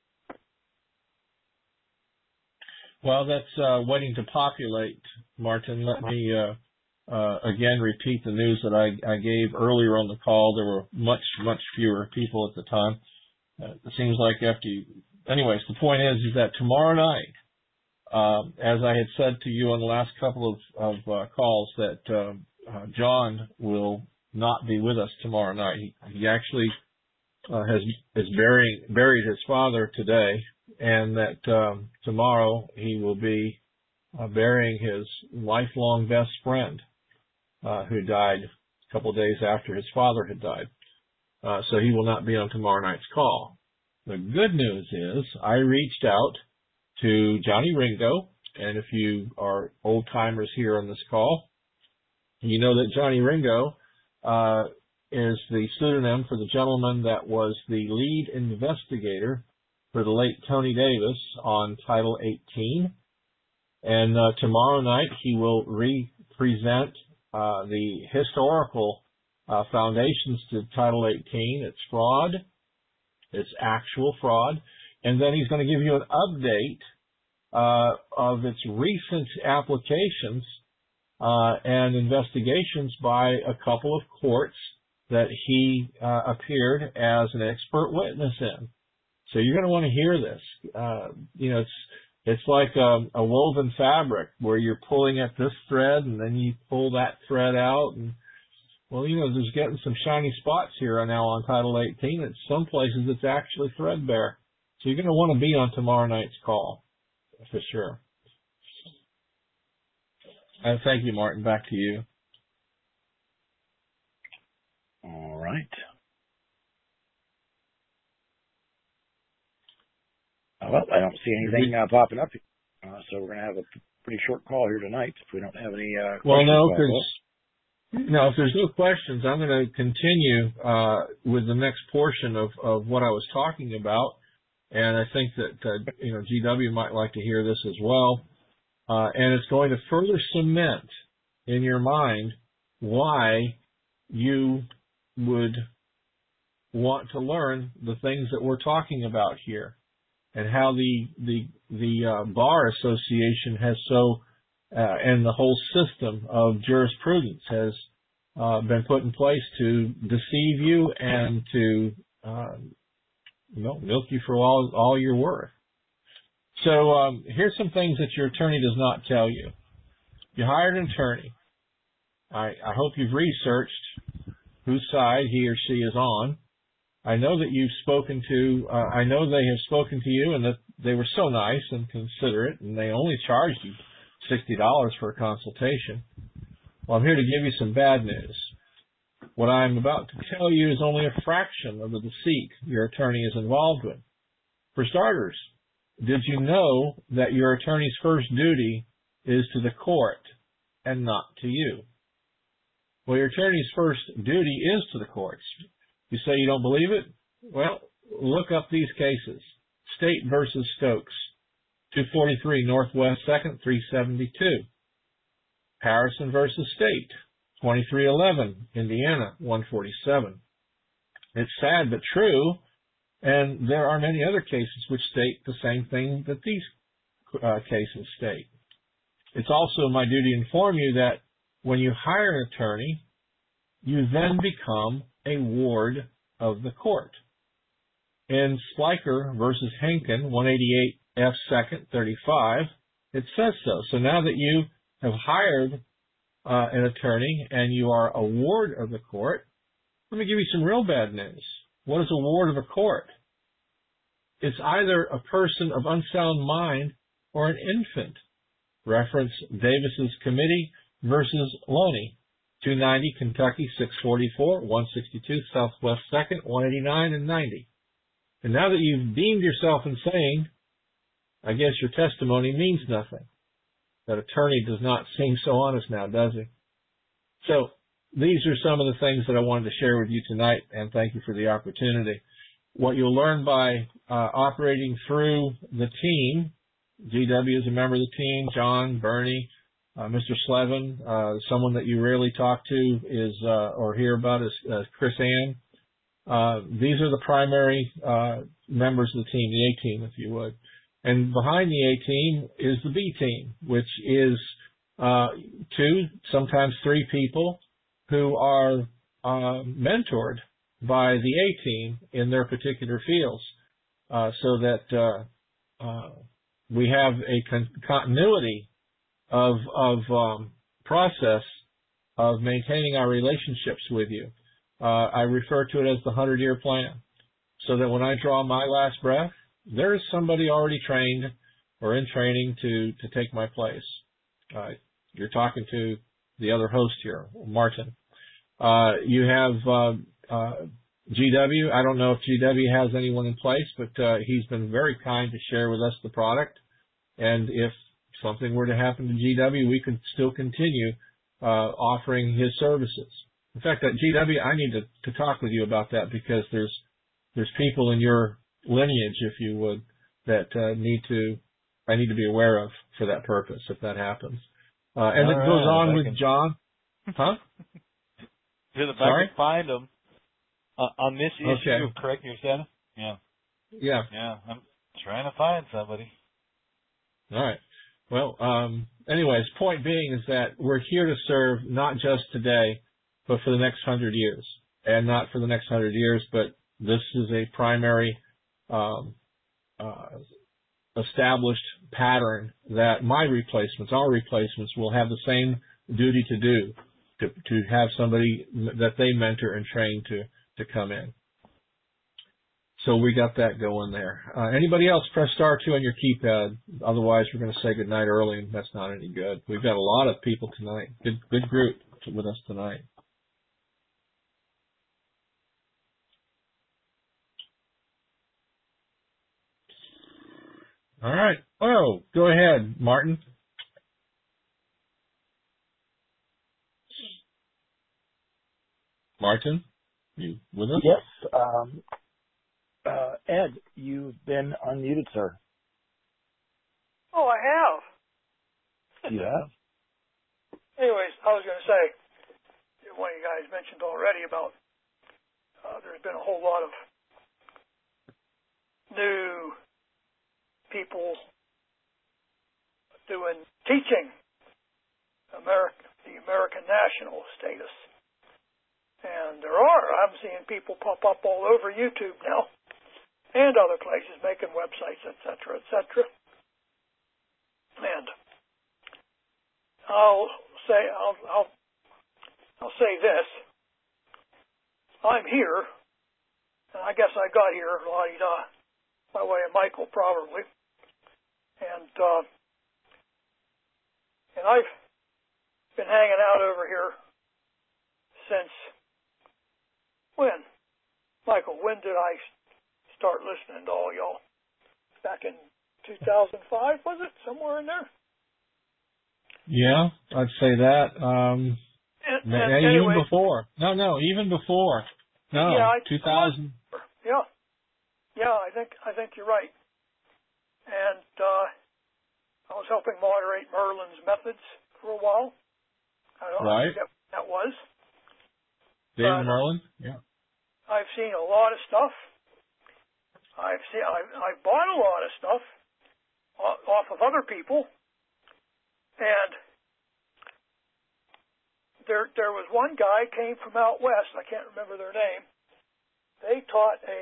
While that's uh, waiting to populate, Martin, let me uh, uh, again repeat the news that I, I gave earlier on the call. There were much, much fewer people at the time. Uh, it seems like after you... Anyways, the point is, is that tomorrow night, uh, as I had said to you on the last couple of, of uh, calls, that uh, uh, John will not be with us tomorrow night. He, he actually uh, has is burying, buried his father today, and that um, tomorrow he will be uh, burying his lifelong best friend uh, who died a couple of days after his father had died. Uh, so he will not be on tomorrow night's call. The good news is I reached out to Johnny Ringo, and if you are old-timers here on this call, you know that Johnny Ringo uh, is the pseudonym for the gentleman that was the lead investigator for the late Tony Davis on Title eighteen. And uh, tomorrow night he will re-present uh, the historical uh, foundations to Title eighteen. It's fraud. It's actual fraud. And then he's going to give you an update uh, of its recent applications uh, and investigations by a couple of courts that he uh, appeared as an expert witness in. So you're going to want to hear this. Uh, you know, it's it's like a, a woven fabric where you're pulling at this thread and then you pull that thread out. And, well, you know, there's getting some shiny spots here now on Title eighteen. In some places it's actually threadbare. So you're going to want to be on tomorrow night's call for sure. Uh, thank you, Martin. Back to you. All right. Well, I don't see anything uh, popping up, uh, so we're going to have a pretty short call here tonight if we don't have any uh, questions. Well, no, because no, if there's no questions, I'm going to continue uh, with the next portion of, of what I was talking about, and I think that uh, you know G W might like to hear this as well, uh, and it's going to further cement in your mind why you would want to learn the things that we're talking about here, and how the the the uh, Bar Association has so uh, and the whole system of jurisprudence has uh, been put in place to deceive you and to uh, you know milk you for all all you're worth. So um, here's some things that your attorney does not tell you. You hired an attorney. I, I hope you've researched whose side he or she is on. I know that you've spoken to, uh, I know they have spoken to you and that they were so nice and considerate, and they only charged you sixty dollars for a consultation. Well, I'm here to give you some bad news. What I'm about to tell you is only a fraction of the deceit your attorney is involved with. For starters, did you know that your attorney's first duty is to the court and not to you? Well, your attorney's first duty is to the courts. You say you don't believe it? Well, look up these cases. State versus Stokes, two forty-three Northwest second, three seventy-two. Harrison versus State, twenty-three eleven Indiana, one forty-seven. It's sad but true, and there are many other cases which state the same thing that these uh, cases state. It's also my duty to inform you that when you hire an attorney, you then become a ward of the court. In Spliker versus Henkin, one eighty-eight F second, thirty-five, it says so. So now that you have hired uh, an attorney and you are a ward of the court, let me give you some real bad news. What is a ward of a court? It's either a person of unsound mind or an infant. Reference Davis's Committee versus Loney, two ninety Kentucky, six forty-four, one sixty-two Southwest second, one eighty-nine and ninety. And now that you've deemed yourself insane, I guess your testimony means nothing. That attorney does not seem so honest now, does he? So these are some of the things that I wanted to share with you tonight, and thank you for the opportunity. What you'll learn by uh, operating through the team, G W is a member of the team, John, Bernie, uh, Mister Slevin, uh, someone that you rarely talk to is uh, or hear about is uh, Chris Ann. Uh, these are the primary uh, members of the team, the A team, if you would. And behind the A team is the B team, which is uh, two, sometimes three people who are uh, mentored by the A team in their particular fields, uh, so that uh, uh, we have a con- continuity of of um, process of maintaining our relationships with you. Uh, I refer to it as the hundred-year plan, so that when I draw my last breath, there is somebody already trained or in training to, to take my place. Uh, you're talking to the other host here, Martin. Uh, you have uh, uh, G W. I don't know if G W has anyone in place, but uh, he's been very kind to share with us the product. And if something were to happen to G W, we could still continue uh, offering his services. In fact, at G W, I need to, to talk with you about that, because there's there's people in your lineage, if you would, that uh, need to I need to be aware of for that purpose, if that happens. Uh, and All it right, goes on with can... John. Huh? If I Sorry? can find them uh, on this issue Okay. of correcting your status. Yeah. Yeah. Yeah. I'm trying to find somebody. All right. Well, um, anyways, point being is that we're here to serve not just today, but for the next hundred years. And not for the next hundred years, but this is a primary um, uh, established pattern that my replacements, our replacements, will have the same duty to do, to, to have somebody that they mentor and train to, to come in. So we got that going there. Uh, anybody else, press star two on your keypad. Otherwise, we're going to say good night early, and that's not any good. We've got a lot of people tonight. Good, good group with us tonight. All right. Oh, go ahead, Martin. Martin, you with us? Yes. Um, uh, Ed, you've been unmuted, sir. Oh, I have. You have? anyways, I was going to say, one of you guys mentioned already about uh, there's been a whole lot of new people doing teaching America, the American national status. And there are, I'm seeing people pop up all over YouTube now and other places making websites, et cetera, et cetera. And I'll say, I'll, I'll, I'll say this. I'm here, and I guess I got here, la-di-da, by way of Michael, probably. And, uh, and I've been hanging out over here since when? Michael, when did I start listening to all y'all? Back in two thousand five, was it? Somewhere in there? Yeah, I'd say that. Um, and, and yeah, anyway, even before. No, no, even before. No, yeah, I, two thousand. Yeah, yeah, I think I think you're right. And uh, I was helping moderate Merlin's methods for a while. I don't right. know what that was. David but Merlin. Yeah. I've seen a lot of stuff. I've seen I've, I've bought a lot of stuff off of other people, and there there was one guy came from out west. I can't remember their name. They taught a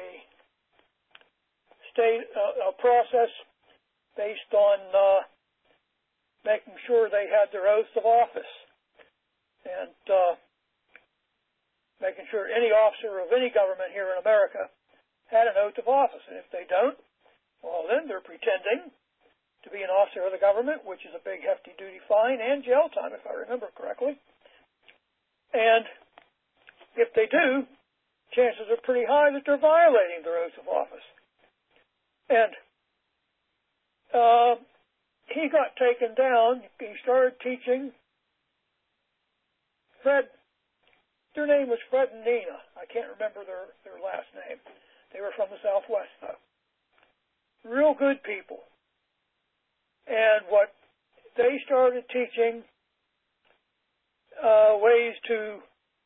state uh, a process based on uh, making sure they had their oaths of office and uh, making sure any officer of any government here in America had an oath of office. And if they don't, well, then they're pretending to be an officer of the government, which is a big hefty duty fine and jail time, if I remember correctly. And if they do, chances are pretty high that they're violating their oath of office. And uh, he got taken down. He started teaching. Fred, their name was Fred and Nina. I can't remember their, their last name. They were from the Southwest, though. Real good people. And what they started teaching uh, ways to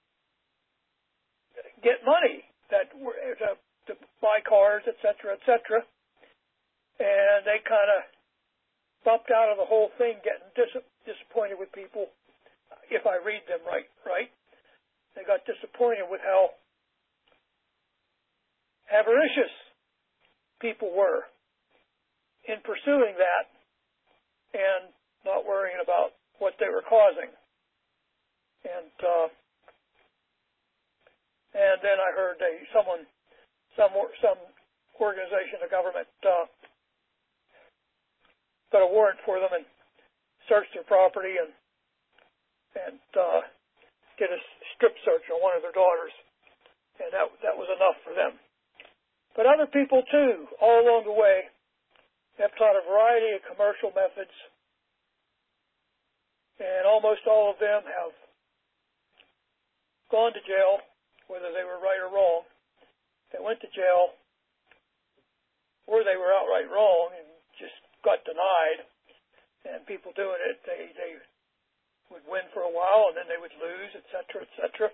get money that were to, to buy cars, et cetera, et cetera. And they kind of bumped out of the whole thing, getting dis- disappointed with people. If I read them right, right, they got disappointed with how avaricious people were in pursuing that and not worrying about what they were causing. And uh, and then I heard they someone some some organization of government uh, got a warrant for them and searched their property and and uh, did a strip search on one of their daughters, and that that was enough for them. But other people too, all along the way, have taught a variety of commercial methods, and almost all of them have gone to jail, whether they were right or wrong. They went to jail, or they were outright wrong and just got denied. And people doing it, they they would win for a while, and then they would lose, et cetera, et cetera.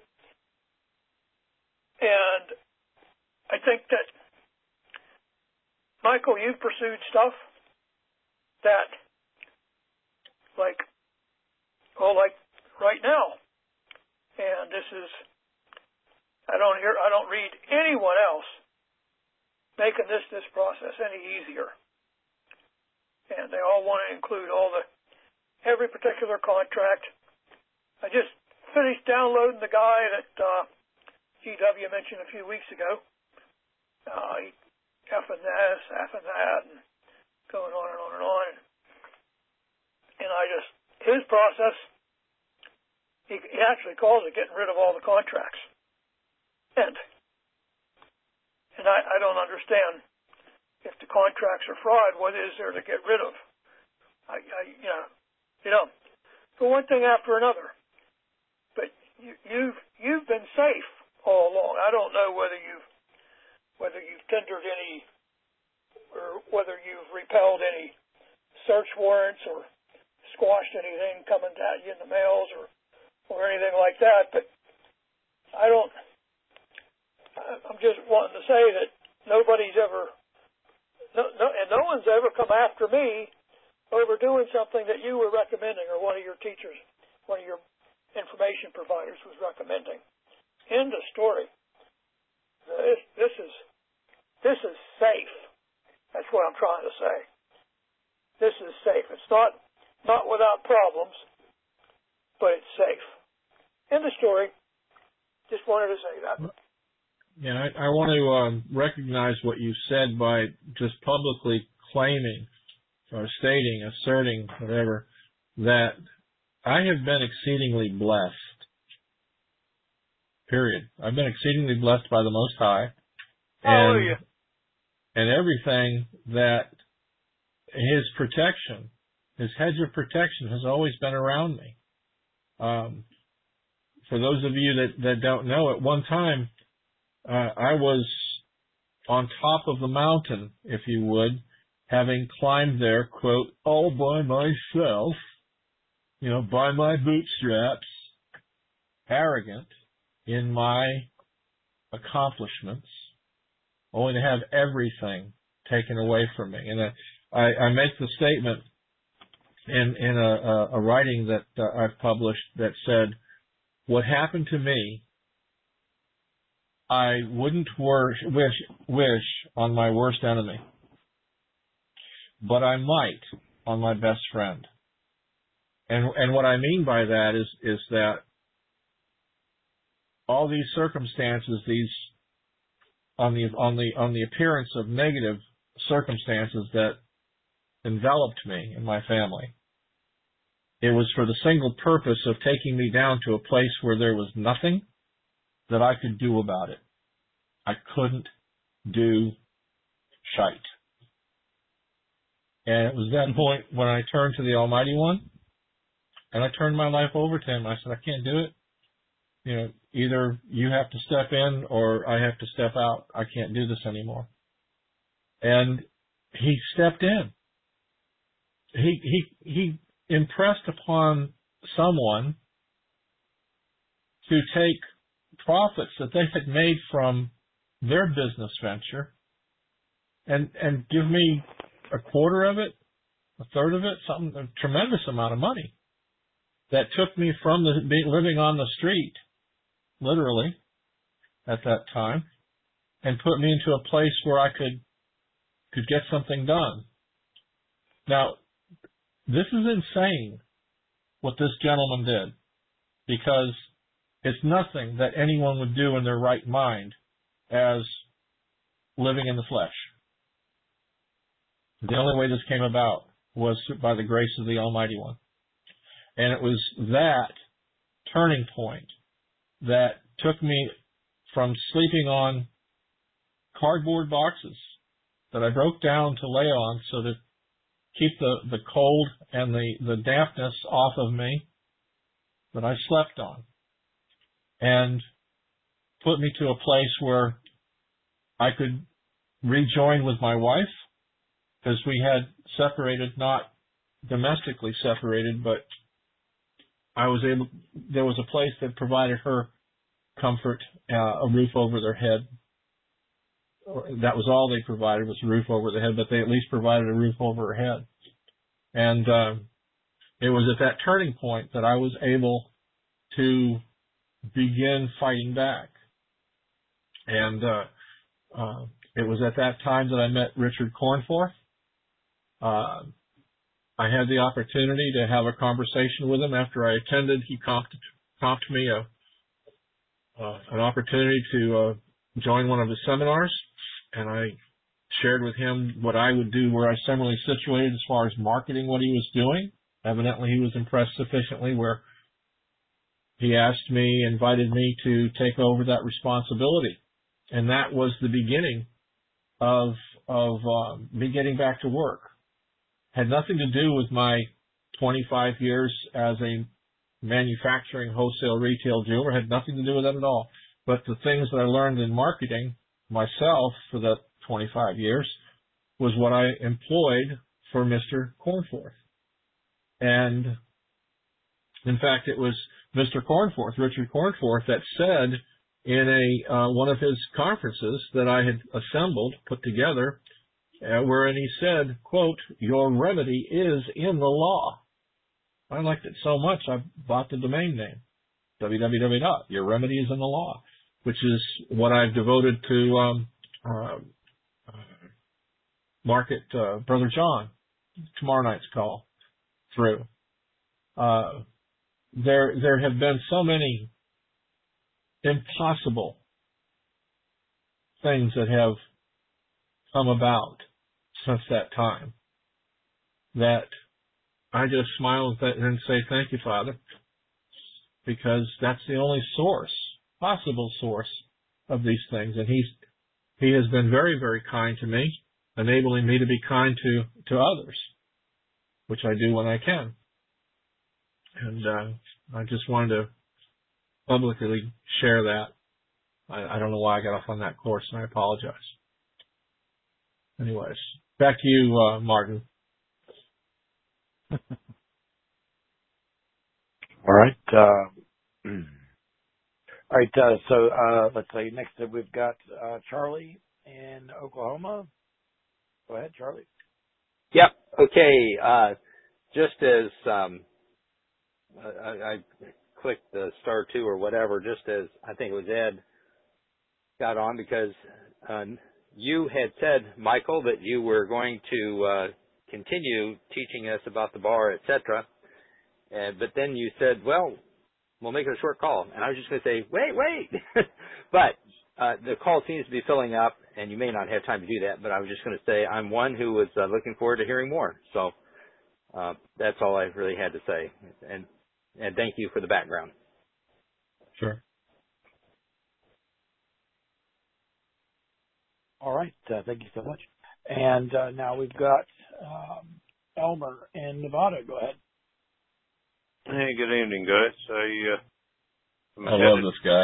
And I think that, Michael, you've pursued stuff that, like, oh, like right now. And this is, I don't hear, I don't read anyone else making this, this process any easier. And they all want to include all the, every particular contract. I just finished downloading the guy that uh, G W mentioned a few weeks ago. Uh, he effing this, effing that, and going on and on and on. And I just, his process, he, he actually calls it getting rid of all the contracts. And and I, I don't understand if the contracts are fraud, what is there to get rid of? I, I you know, you know, for one thing after another. But you, you've you've been safe all along. I don't know whether you've whether you've tendered any or whether you've repelled any search warrants or squashed anything coming at you in the mails or, or anything like that. But I don't, I'm just wanting to say that nobody's ever, no, no, and no one's ever come after me over doing something that you were recommending or one of your teachers, one of your information providers was recommending. End of story. This, this is, this is safe. That's what I'm trying to say. This is safe. It's not, not without problems, but it's safe. End of story. Just wanted to say that. Yeah, I, I want to um, recognize what you said by just publicly claiming or stating, asserting, whatever, that I have been exceedingly blessed. Period. I've been exceedingly blessed by the Most High. And, Hallelujah. and everything that His protection, His hedge of protection has always been around me. Um, for those of you that, that don't know, at one time, uh, I was on top of the mountain, if you would, having climbed there, quote, all by myself, you know, by my bootstraps, arrogant in my accomplishments, only to have everything taken away from me. And I, I make the statement in, in a, a, a writing that uh, I've published that said, what happened to me, I wouldn't wish, wish, wish on my worst enemy, but I might on my best friend. And, and what I mean by that is, is that all these circumstances, these, on the, on the, on the appearance of negative circumstances that enveloped me and my family, it was for the single purpose of taking me down to a place where there was nothing that I could do about it. I couldn't do shite. And it was that point when I turned to the Almighty One, and I turned my life over to Him. I said, I can't do it. You know, either you have to step in or I have to step out. I can't do this anymore. And He stepped in. He, he, he impressed upon someone to take profits that they had made from their business venture and, and give me a quarter of it, a third of it, something, a tremendous amount of money that took me from the, living on the street, literally, at that time, and put me into a place where I could, could get something done. Now, this is insane what this gentleman did, because it's nothing that anyone would do in their right mind as living in the flesh. The only way this came about was by the grace of the Almighty One. And it was that turning point that took me from sleeping on cardboard boxes that I broke down to lay on so to keep the, the cold and the, the dampness off of me, that I slept on, and put me to a place where I could rejoin with my wife, because we had separated, not domestically separated, but I was able, there was a place that provided her comfort, uh, a roof over their head. That was all they provided, was a roof over their head, but they at least provided a roof over her head. And uh, it was at that turning point that I was able to begin fighting back. And uh, uh, it was at that time that I met Richard Cornforth. Uh, I had the opportunity to have a conversation with him after I attended. He comped, comped me a, uh, an opportunity to uh, join one of his seminars, and I shared with him what I would do where I similarly situated as far as marketing what he was doing. Evidently, he was impressed sufficiently where he asked me, invited me to take over that responsibility. And that was the beginning of, of uh, me getting back to work. Had nothing to do with my twenty-five years as a manufacturing wholesale retail jeweler, had nothing to do with that at all. But the things that I learned in marketing myself for the twenty-five years was what I employed for Mister Cornforth. And in fact, it was Mister Cornforth, Richard Cornforth, that said in a uh, one of his conferences that I had assembled, put together, uh, wherein he said, quote, "Your remedy is in the law." I liked it so much, I bought the domain name, w w w dot your remedy is in the law, which is what I've devoted to um, uh, market uh, Brother John tomorrow night's call through. Uh, there, there have been so many impossible things that have come about since that time that I just smile and say, thank you, Father, because that's the only source, possible source of these things. And he's, he has been very, very kind to me, enabling me to be kind to, to others, which I do when I can. And uh, I just wanted to publicly share that. I, I don't know why I got off on that course, and I apologize. Anyways, back to you, uh, Martin. All right. Uh, all right. Uh, so uh, let's say next up we've got uh, Charlie in Oklahoma. Go ahead, Charlie. Yep. Okay. Uh, just as um, I, I clicked the star two or whatever, just as I think it was Ed got on, because uh, you had said, Michael, that you were going to uh, continue teaching us about the bar, et cetera. And, but then you said, well, we'll make it a short call. And I was just going to say, wait, wait. But uh, the call seems to be filling up, and you may not have time to do that. But I was just going to say I'm one who was uh, looking forward to hearing more. So uh, that's all I really had to say. And and thank you for the background. Sure. All right. Uh, thank you so much. And uh, now we've got um, Elmer in Nevada. Go ahead. Hey, good evening, guys. I, uh, I love this guy.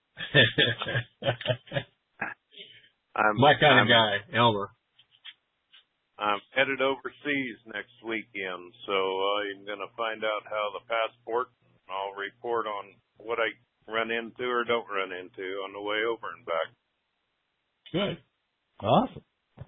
I'm, My kind I'm, of guy, Elmer. I'm headed overseas next weekend, so I'm going to find out how the passport, and I'll report on what I run into or don't run into on the way over and back. Good. Awesome.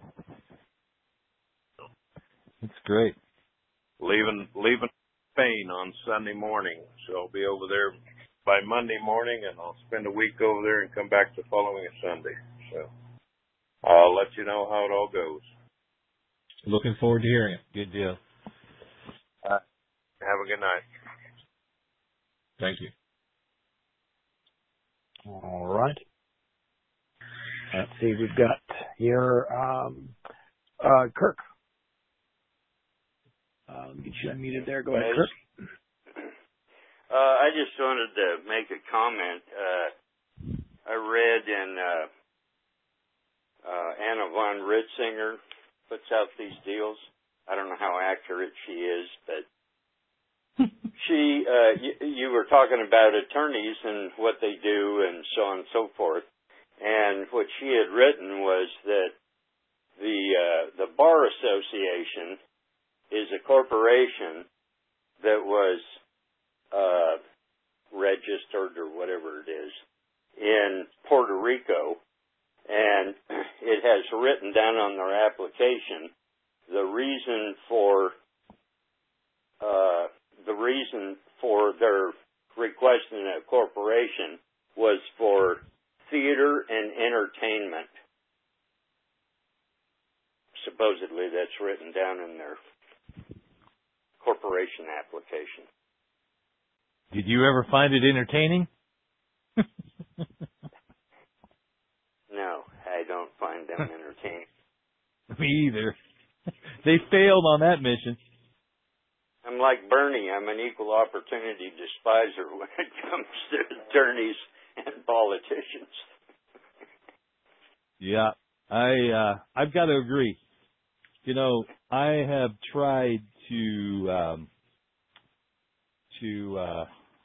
That's great. Leaving, leaving Spain on Sunday morning, so I'll be over there by Monday morning, and I'll spend a week over there and come back the following Sunday. So I'll let you know how it all goes. Looking forward to hearing it. Good deal. Uh, have a good night. Thank you. All right. Let's see. We've got here um, uh, Kirk. Uh, let me get you unmuted there. Go ahead, Kirk. Uh, I just wanted to make a comment. Uh, I read in uh, uh, Anna von Ritzinger puts out these deals. I don't know how accurate she is, but she, uh, you, you were talking about attorneys and what they do and so on and so forth. And what she had written was that the uh, the Bar Association is a corporation that was uh, registered or whatever it is in Puerto Rico, and it has written down on their application the reason for uh, the reason for their requesting a corporation was for theater and entertainment. Supposedly that's written down in their corporation application. Did you ever find it entertaining? No, I don't find them entertaining. Me either. They failed on that mission. I'm like Bernie. I'm an equal opportunity despiser when it comes to attorneys and politicians. Yeah, I uh, I've got to agree. You know, I have tried to um, to uh,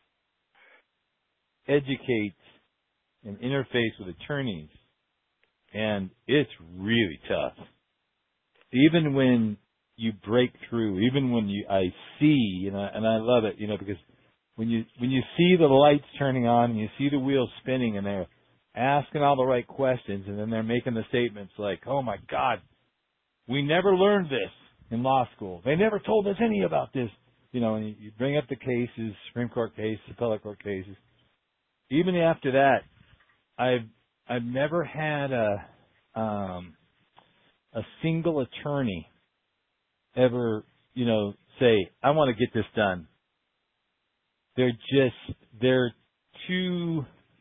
educate and interface with attorneys, and it's really tough. Even when you break through. Even when you, I see, you know, and I love it, you know, because when you when you see the lights turning on and you see the wheels spinning and they're asking all the right questions and then they're making the statements like, "Oh my God, we never learned this in law school. They never told us any about this." You know, and you, you bring up the cases, Supreme Court cases, appellate court cases. Even after that, I've I've never had a um, a single attorney ever, you know, say, "I want to get this done." They're just they're too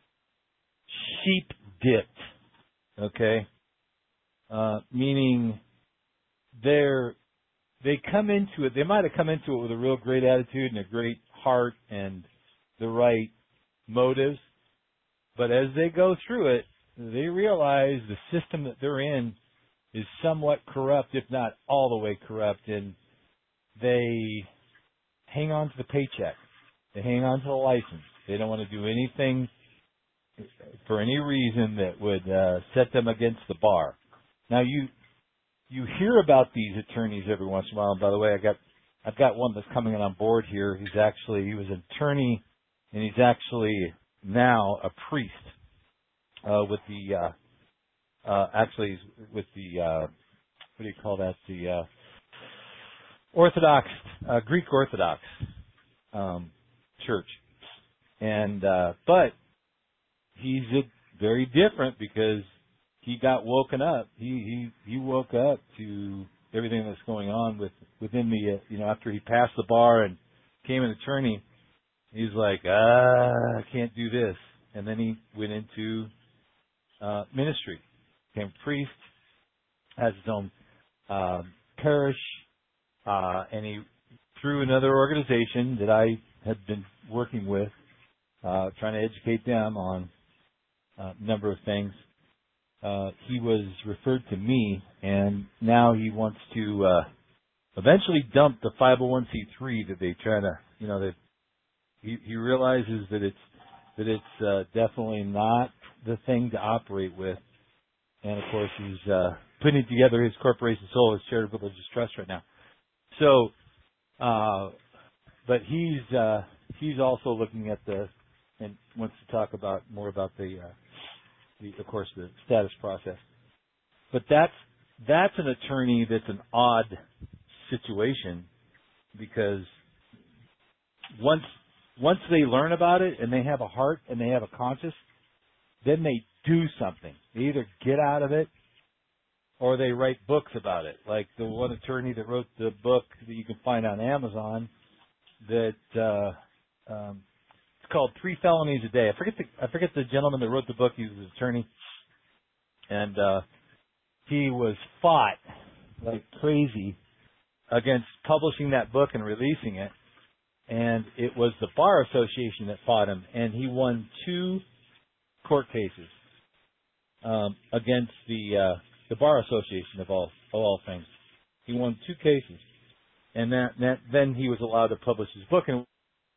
sheep dipped, okay? Uh, meaning they're they come into it. They might have come into it with a real great attitude and a great heart and the right motives, but as they go through it, they realize the system that they're in is somewhat corrupt, if not all the way corrupt, and they hang on to the paycheck. They hang on to the license. They don't want to do anything for any reason that would uh, set them against the bar. Now you you hear about these attorneys every once in a while. And by the way, I got I've got one that's coming on board here. He's actually he was an attorney, and he's actually now a priest uh, with the uh, uh, actually with the uh, what do you call that? The uh, Orthodox uh, Greek Orthodox um, Church, and uh, but he's a, very different because he got woken up. He he he woke up to everything that's going on with within the uh, you know after he passed the bar and became an attorney. He's like, ah, I can't do this, and then he went into uh, ministry, became a priest, has his own uh, parish, uh, and he through another organization that I had been working with, uh, trying to educate them on a number of things. Uh, he was referred to me, and now he wants to uh, eventually dump the five oh one c three that they try to, you know, that he, he realizes that it's that it's uh, definitely not the thing to operate with, and of course he's uh, putting together his corporation soul, his charitable religious trust right now. So, uh, but he's uh, he's also looking at the and wants to talk about more about the. Uh, The, of course, the status process. But that's that's an attorney that's an odd situation because once once they learn about it and they have a heart and they have a conscience, then they do something. They either get out of it or they write books about it. Like the one attorney that wrote the book that you can find on Amazon that uh, um, it's called Three Felonies a Day. I forget the I forget the gentleman that wrote the book. He was an attorney, and uh, he was fought like crazy against publishing that book and releasing it. And it was the Bar Association that fought him, and he won two court cases um, against the uh, the Bar Association of all of all things. He won two cases, and that, that then he was allowed to publish his book. And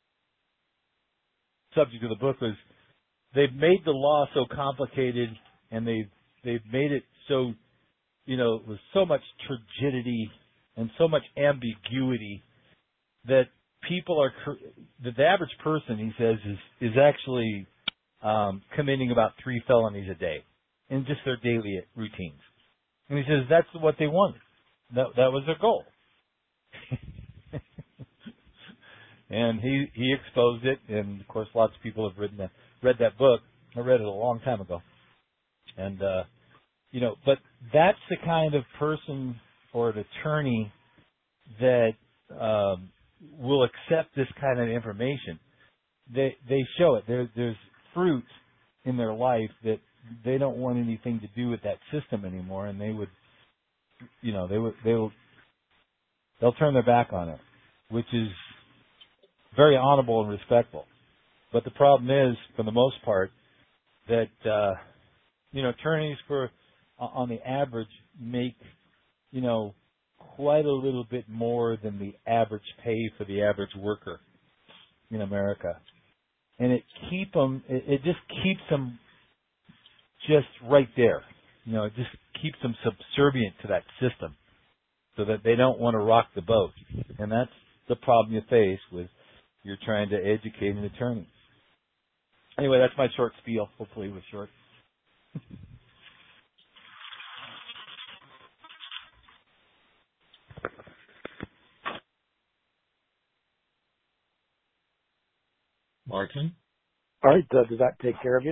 subject of the book was they've made the law so complicated and they've they've made it so you know with so much turgidity and so much ambiguity that people are that the average person, he says, is is actually um, committing about three felonies a day in just their daily routines. And he says that's what they wanted. That that was their goal. And he, he exposed it, and of course lots of people have written that, read that book. I read it a long time ago. And, uh, you know, but that's the kind of person or an attorney that um, will accept this kind of information. They they show it. There, there's fruit in their life that they don't want anything to do with that system anymore, and they would, you know, they would they will they'll turn their back on it, which is very honorable and respectful. But the problem is, for the most part, that, uh, you know, attorneys for, on the average make, you know, quite a little bit more than the average pay for the average worker in America. And it keep them, it, it just keeps them just right there. You know, it just keeps them subservient to that system. so that they don't want to rock the boat. And that's the problem you face with you're trying to educate an attorney. Anyway, that's my short spiel. Hopefully it was short. Martin? All right. Uh, does that take care of you?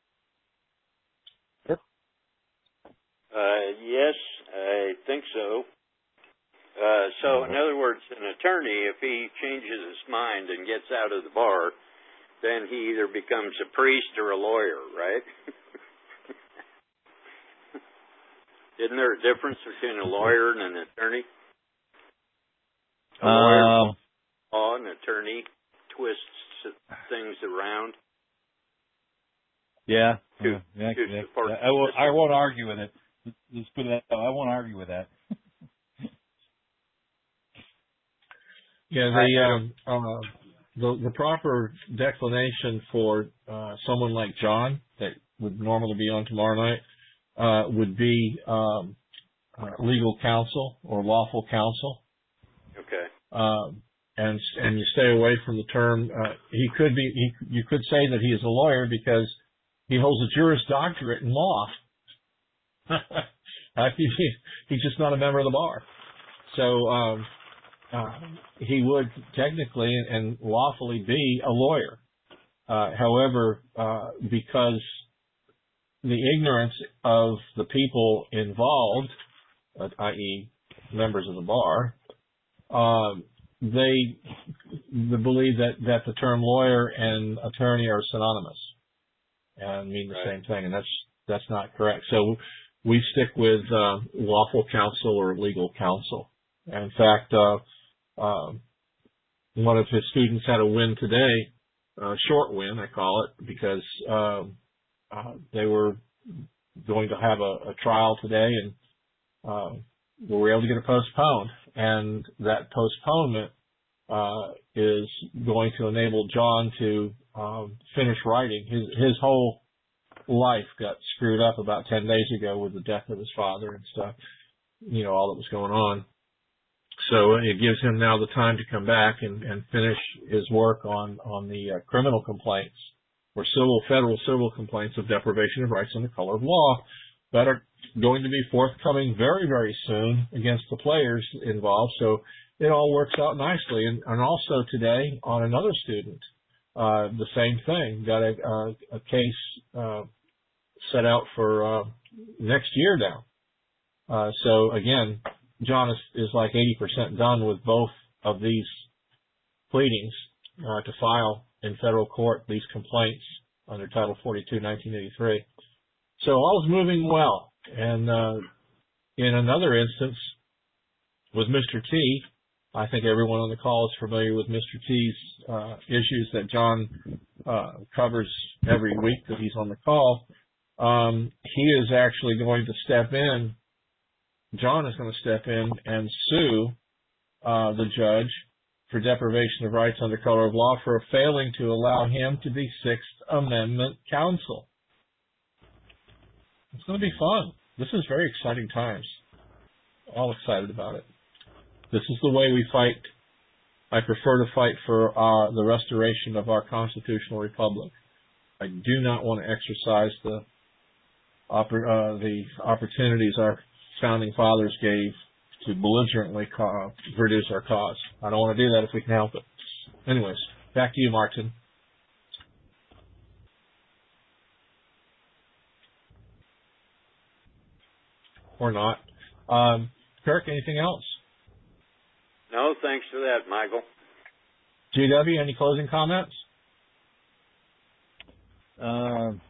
Sure. Uh, yes, I think so. Uh, so, in other words, an attorney, if he changes his mind and gets out of the bar, then he either becomes a priest or a lawyer, right? Isn't there a difference between a lawyer and an attorney? A lawyer, Um, law, an attorney twists things around. yeah. To, yeah, to yeah, support yeah. I, won't, I won't argue with it. Let's put it that way. I won't argue with that. Yeah, the um, uh, the the proper declination for uh, someone like John that would normally be on tomorrow night uh, would be um, uh, legal counsel or lawful counsel. Okay. Um, and and you stay away from the term. Uh, he could be. He, you could say that he is a lawyer because he holds a Juris Doctorate in law. he, he's just not a member of the bar. So. Um, Uh, he would technically and lawfully be a lawyer. Uh, however, uh, because the ignorance of the people involved, uh, that is members of the bar, um, they, they believe that, that the term lawyer and attorney are synonymous and mean the right. same thing, and that's that's not correct. So we stick with uh, lawful counsel or legal counsel. And in fact, uh, Um, one of his students had a win today, a short win, I call it, because um, uh, they were going to have a, a trial today and uh, were able to get it postponed. And that postponement uh, is going to enable John to um, finish writing. His, his whole life got screwed up about ten days ago with the death of his father and stuff, you know, all that was going on. So it gives him now the time to come back and, and finish his work on, on the uh, criminal complaints or civil, federal civil complaints of deprivation of rights under color of law that are going to be forthcoming very, very soon against the players involved. So it all works out nicely. And, and also today on another student, uh, the same thing, got a, a, a case uh, set out for uh, next year now. Uh, so again, John is, is like eighty percent done with both of these pleadings uh, to file in federal court these complaints under Title forty-two, nineteen eighty-three. So all is moving well. And uh, in another instance, with Mister T, I think everyone on the call is familiar with Mister T's uh, issues that John uh, covers every week that he's on the call. Um, he is actually going to step in. John is going to step in and sue uh, the judge for deprivation of rights under color of law for failing to allow him to be Sixth Amendment counsel. It's going to be fun. This is very exciting times. All excited about it. This is the way we fight. I prefer to fight for uh, the restoration of our constitutional republic. I do not want to exercise the oppor- uh, the opportunities our founding fathers gave to belligerently co- produce our cause. I don't want to do that if we can help it. Anyways, back to you, Martin. Or not. Um, Kirk, anything else? No, thanks for that, Michael. G W, any closing comments? Um,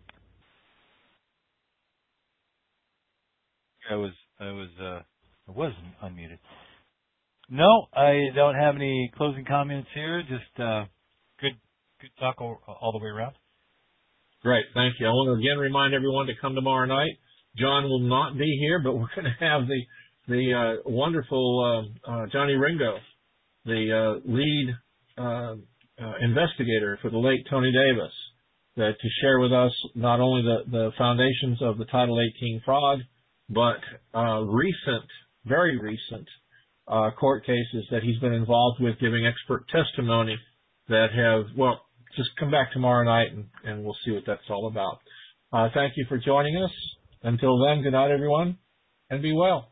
I was, I was, uh, I was unmuted. No, I don't have any closing comments here. Just uh, good, good talk all, all the way around. Great, thank you. I want to again remind everyone to come tomorrow night. John will not be here, but we're going to have the the uh, wonderful uh, uh, Johnny Ringo, the uh, lead uh, uh, investigator for the late Tony Davis, that to share with us not only the, the foundations of the Title eighteen fraud, but uh, recent very recent uh, court cases that he's been involved with, giving expert testimony that have, well, just come back tomorrow night and, and we'll see what that's all about. Uh, thank you for joining us. Until then, good night, everyone, and be well.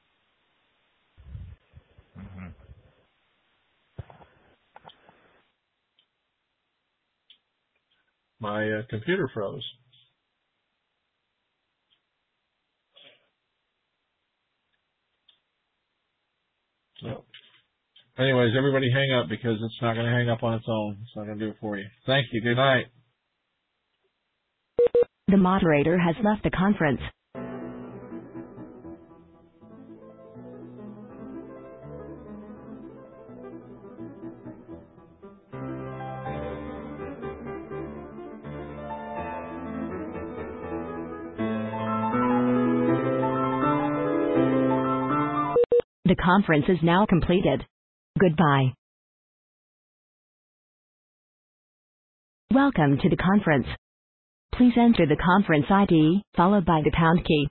Mm-hmm. My uh, computer froze. So, anyways, everybody hang up because it's not going to hang up on its own. It's not going to do it for you. Thank you. Good night. The moderator has left the conference. The conference is now completed. Goodbye. Welcome to the conference. Please enter the conference I D, followed by the pound key.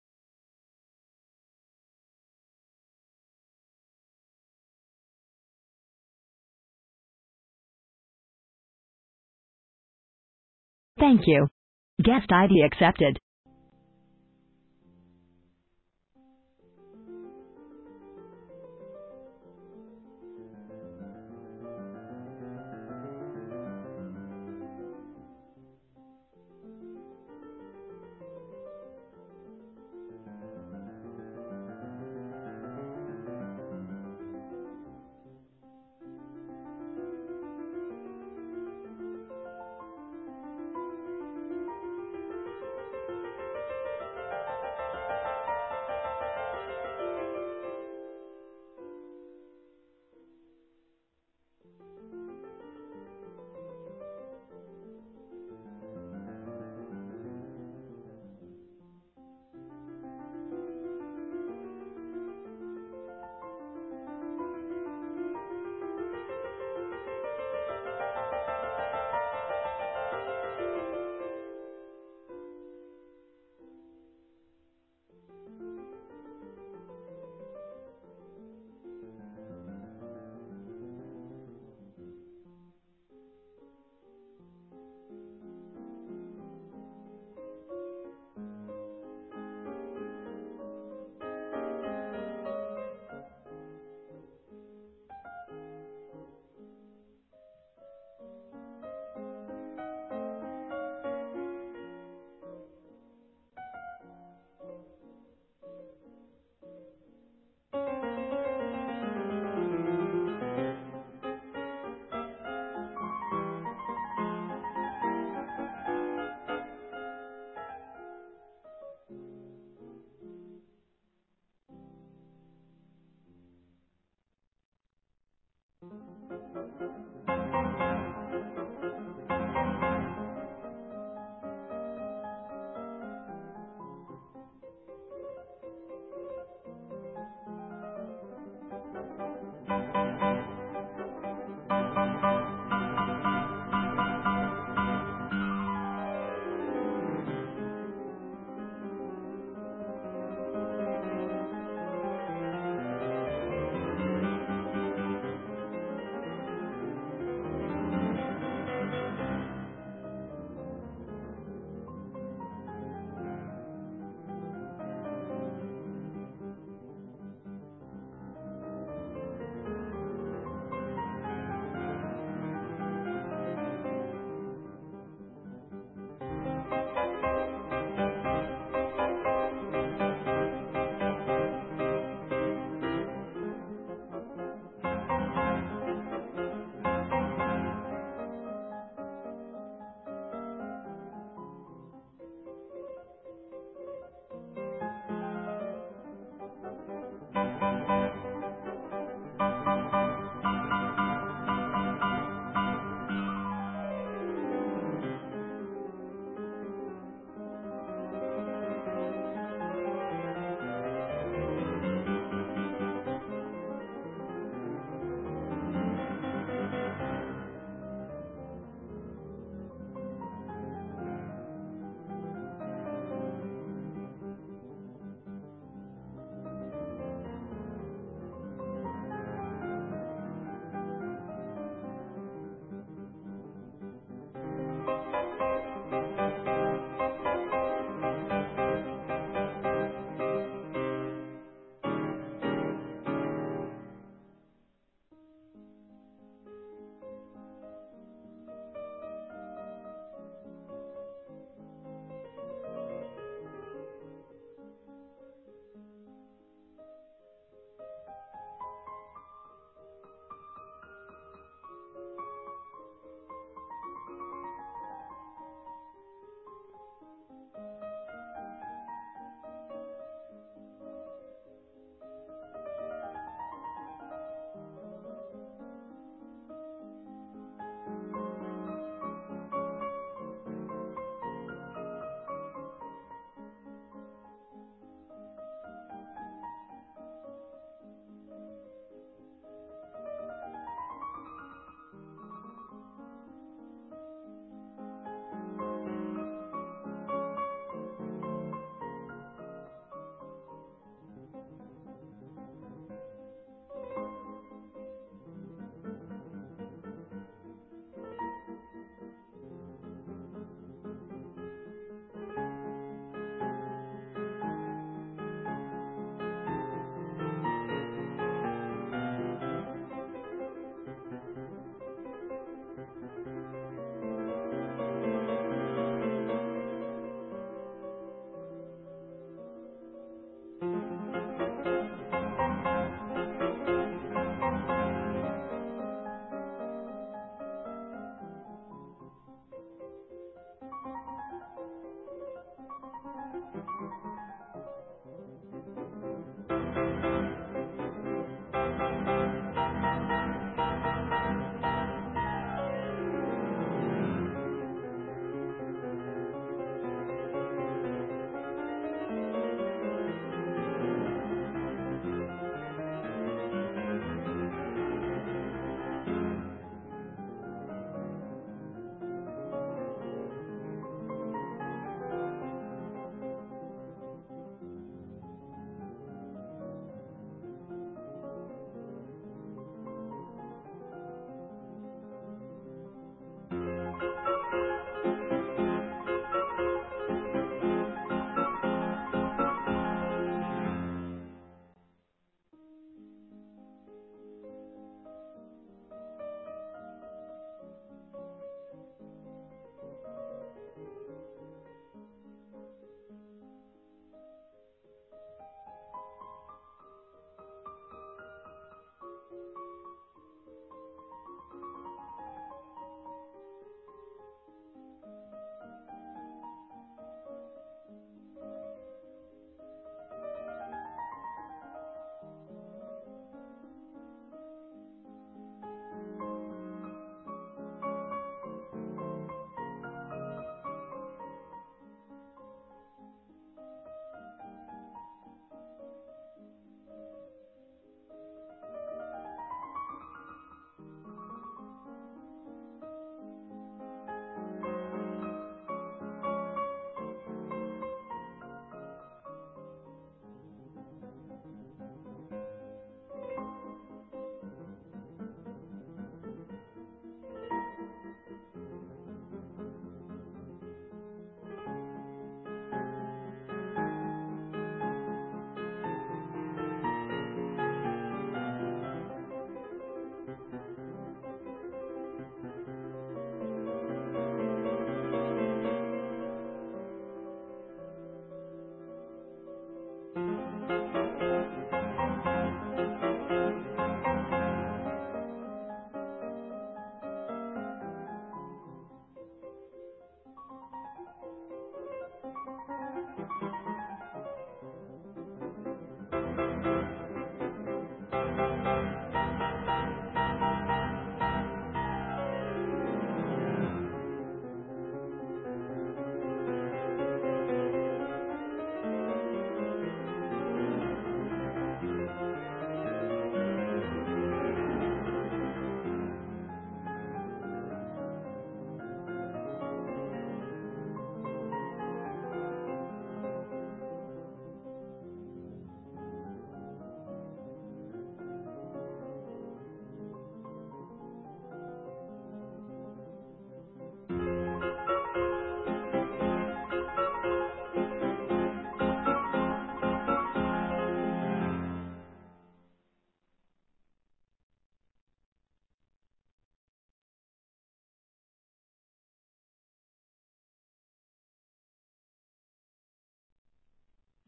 Thank you. Guest I D accepted.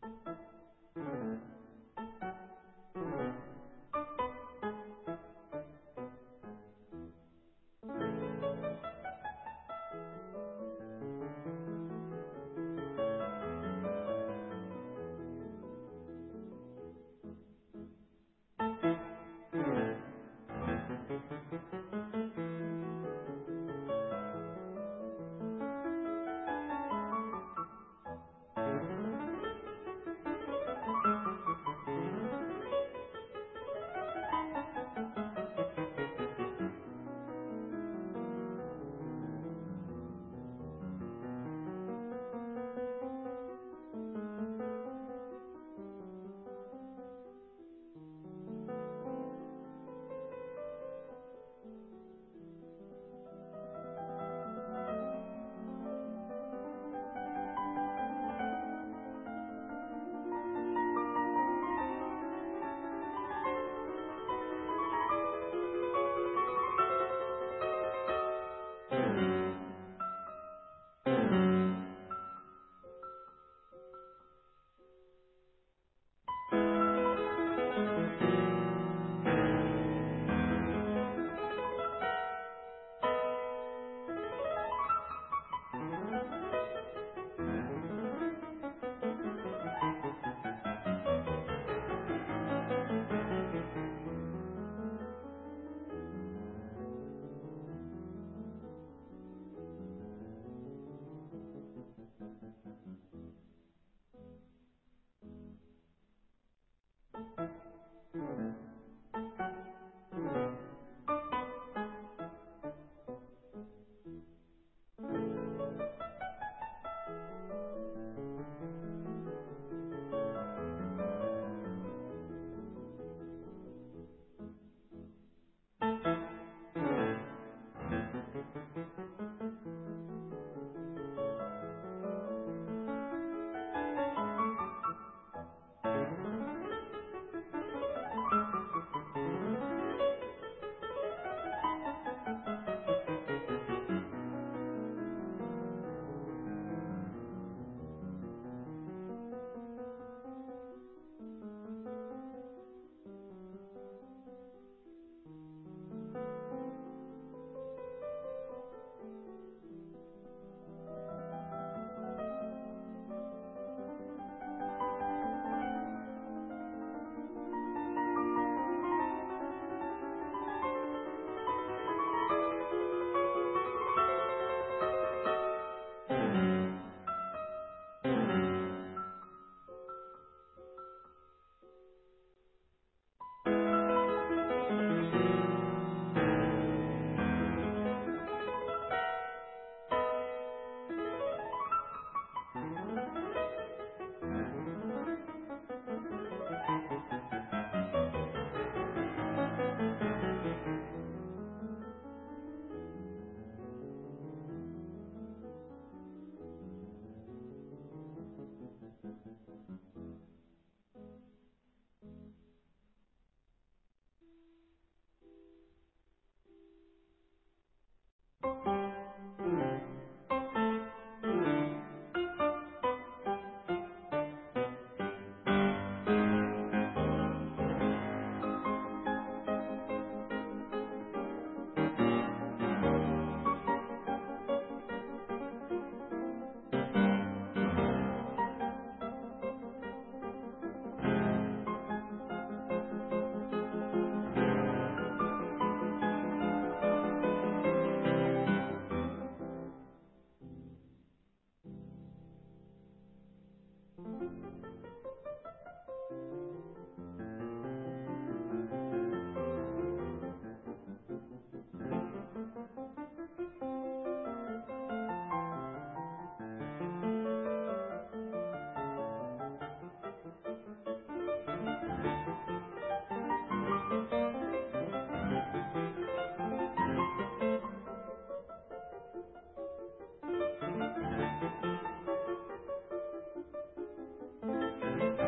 Thank you.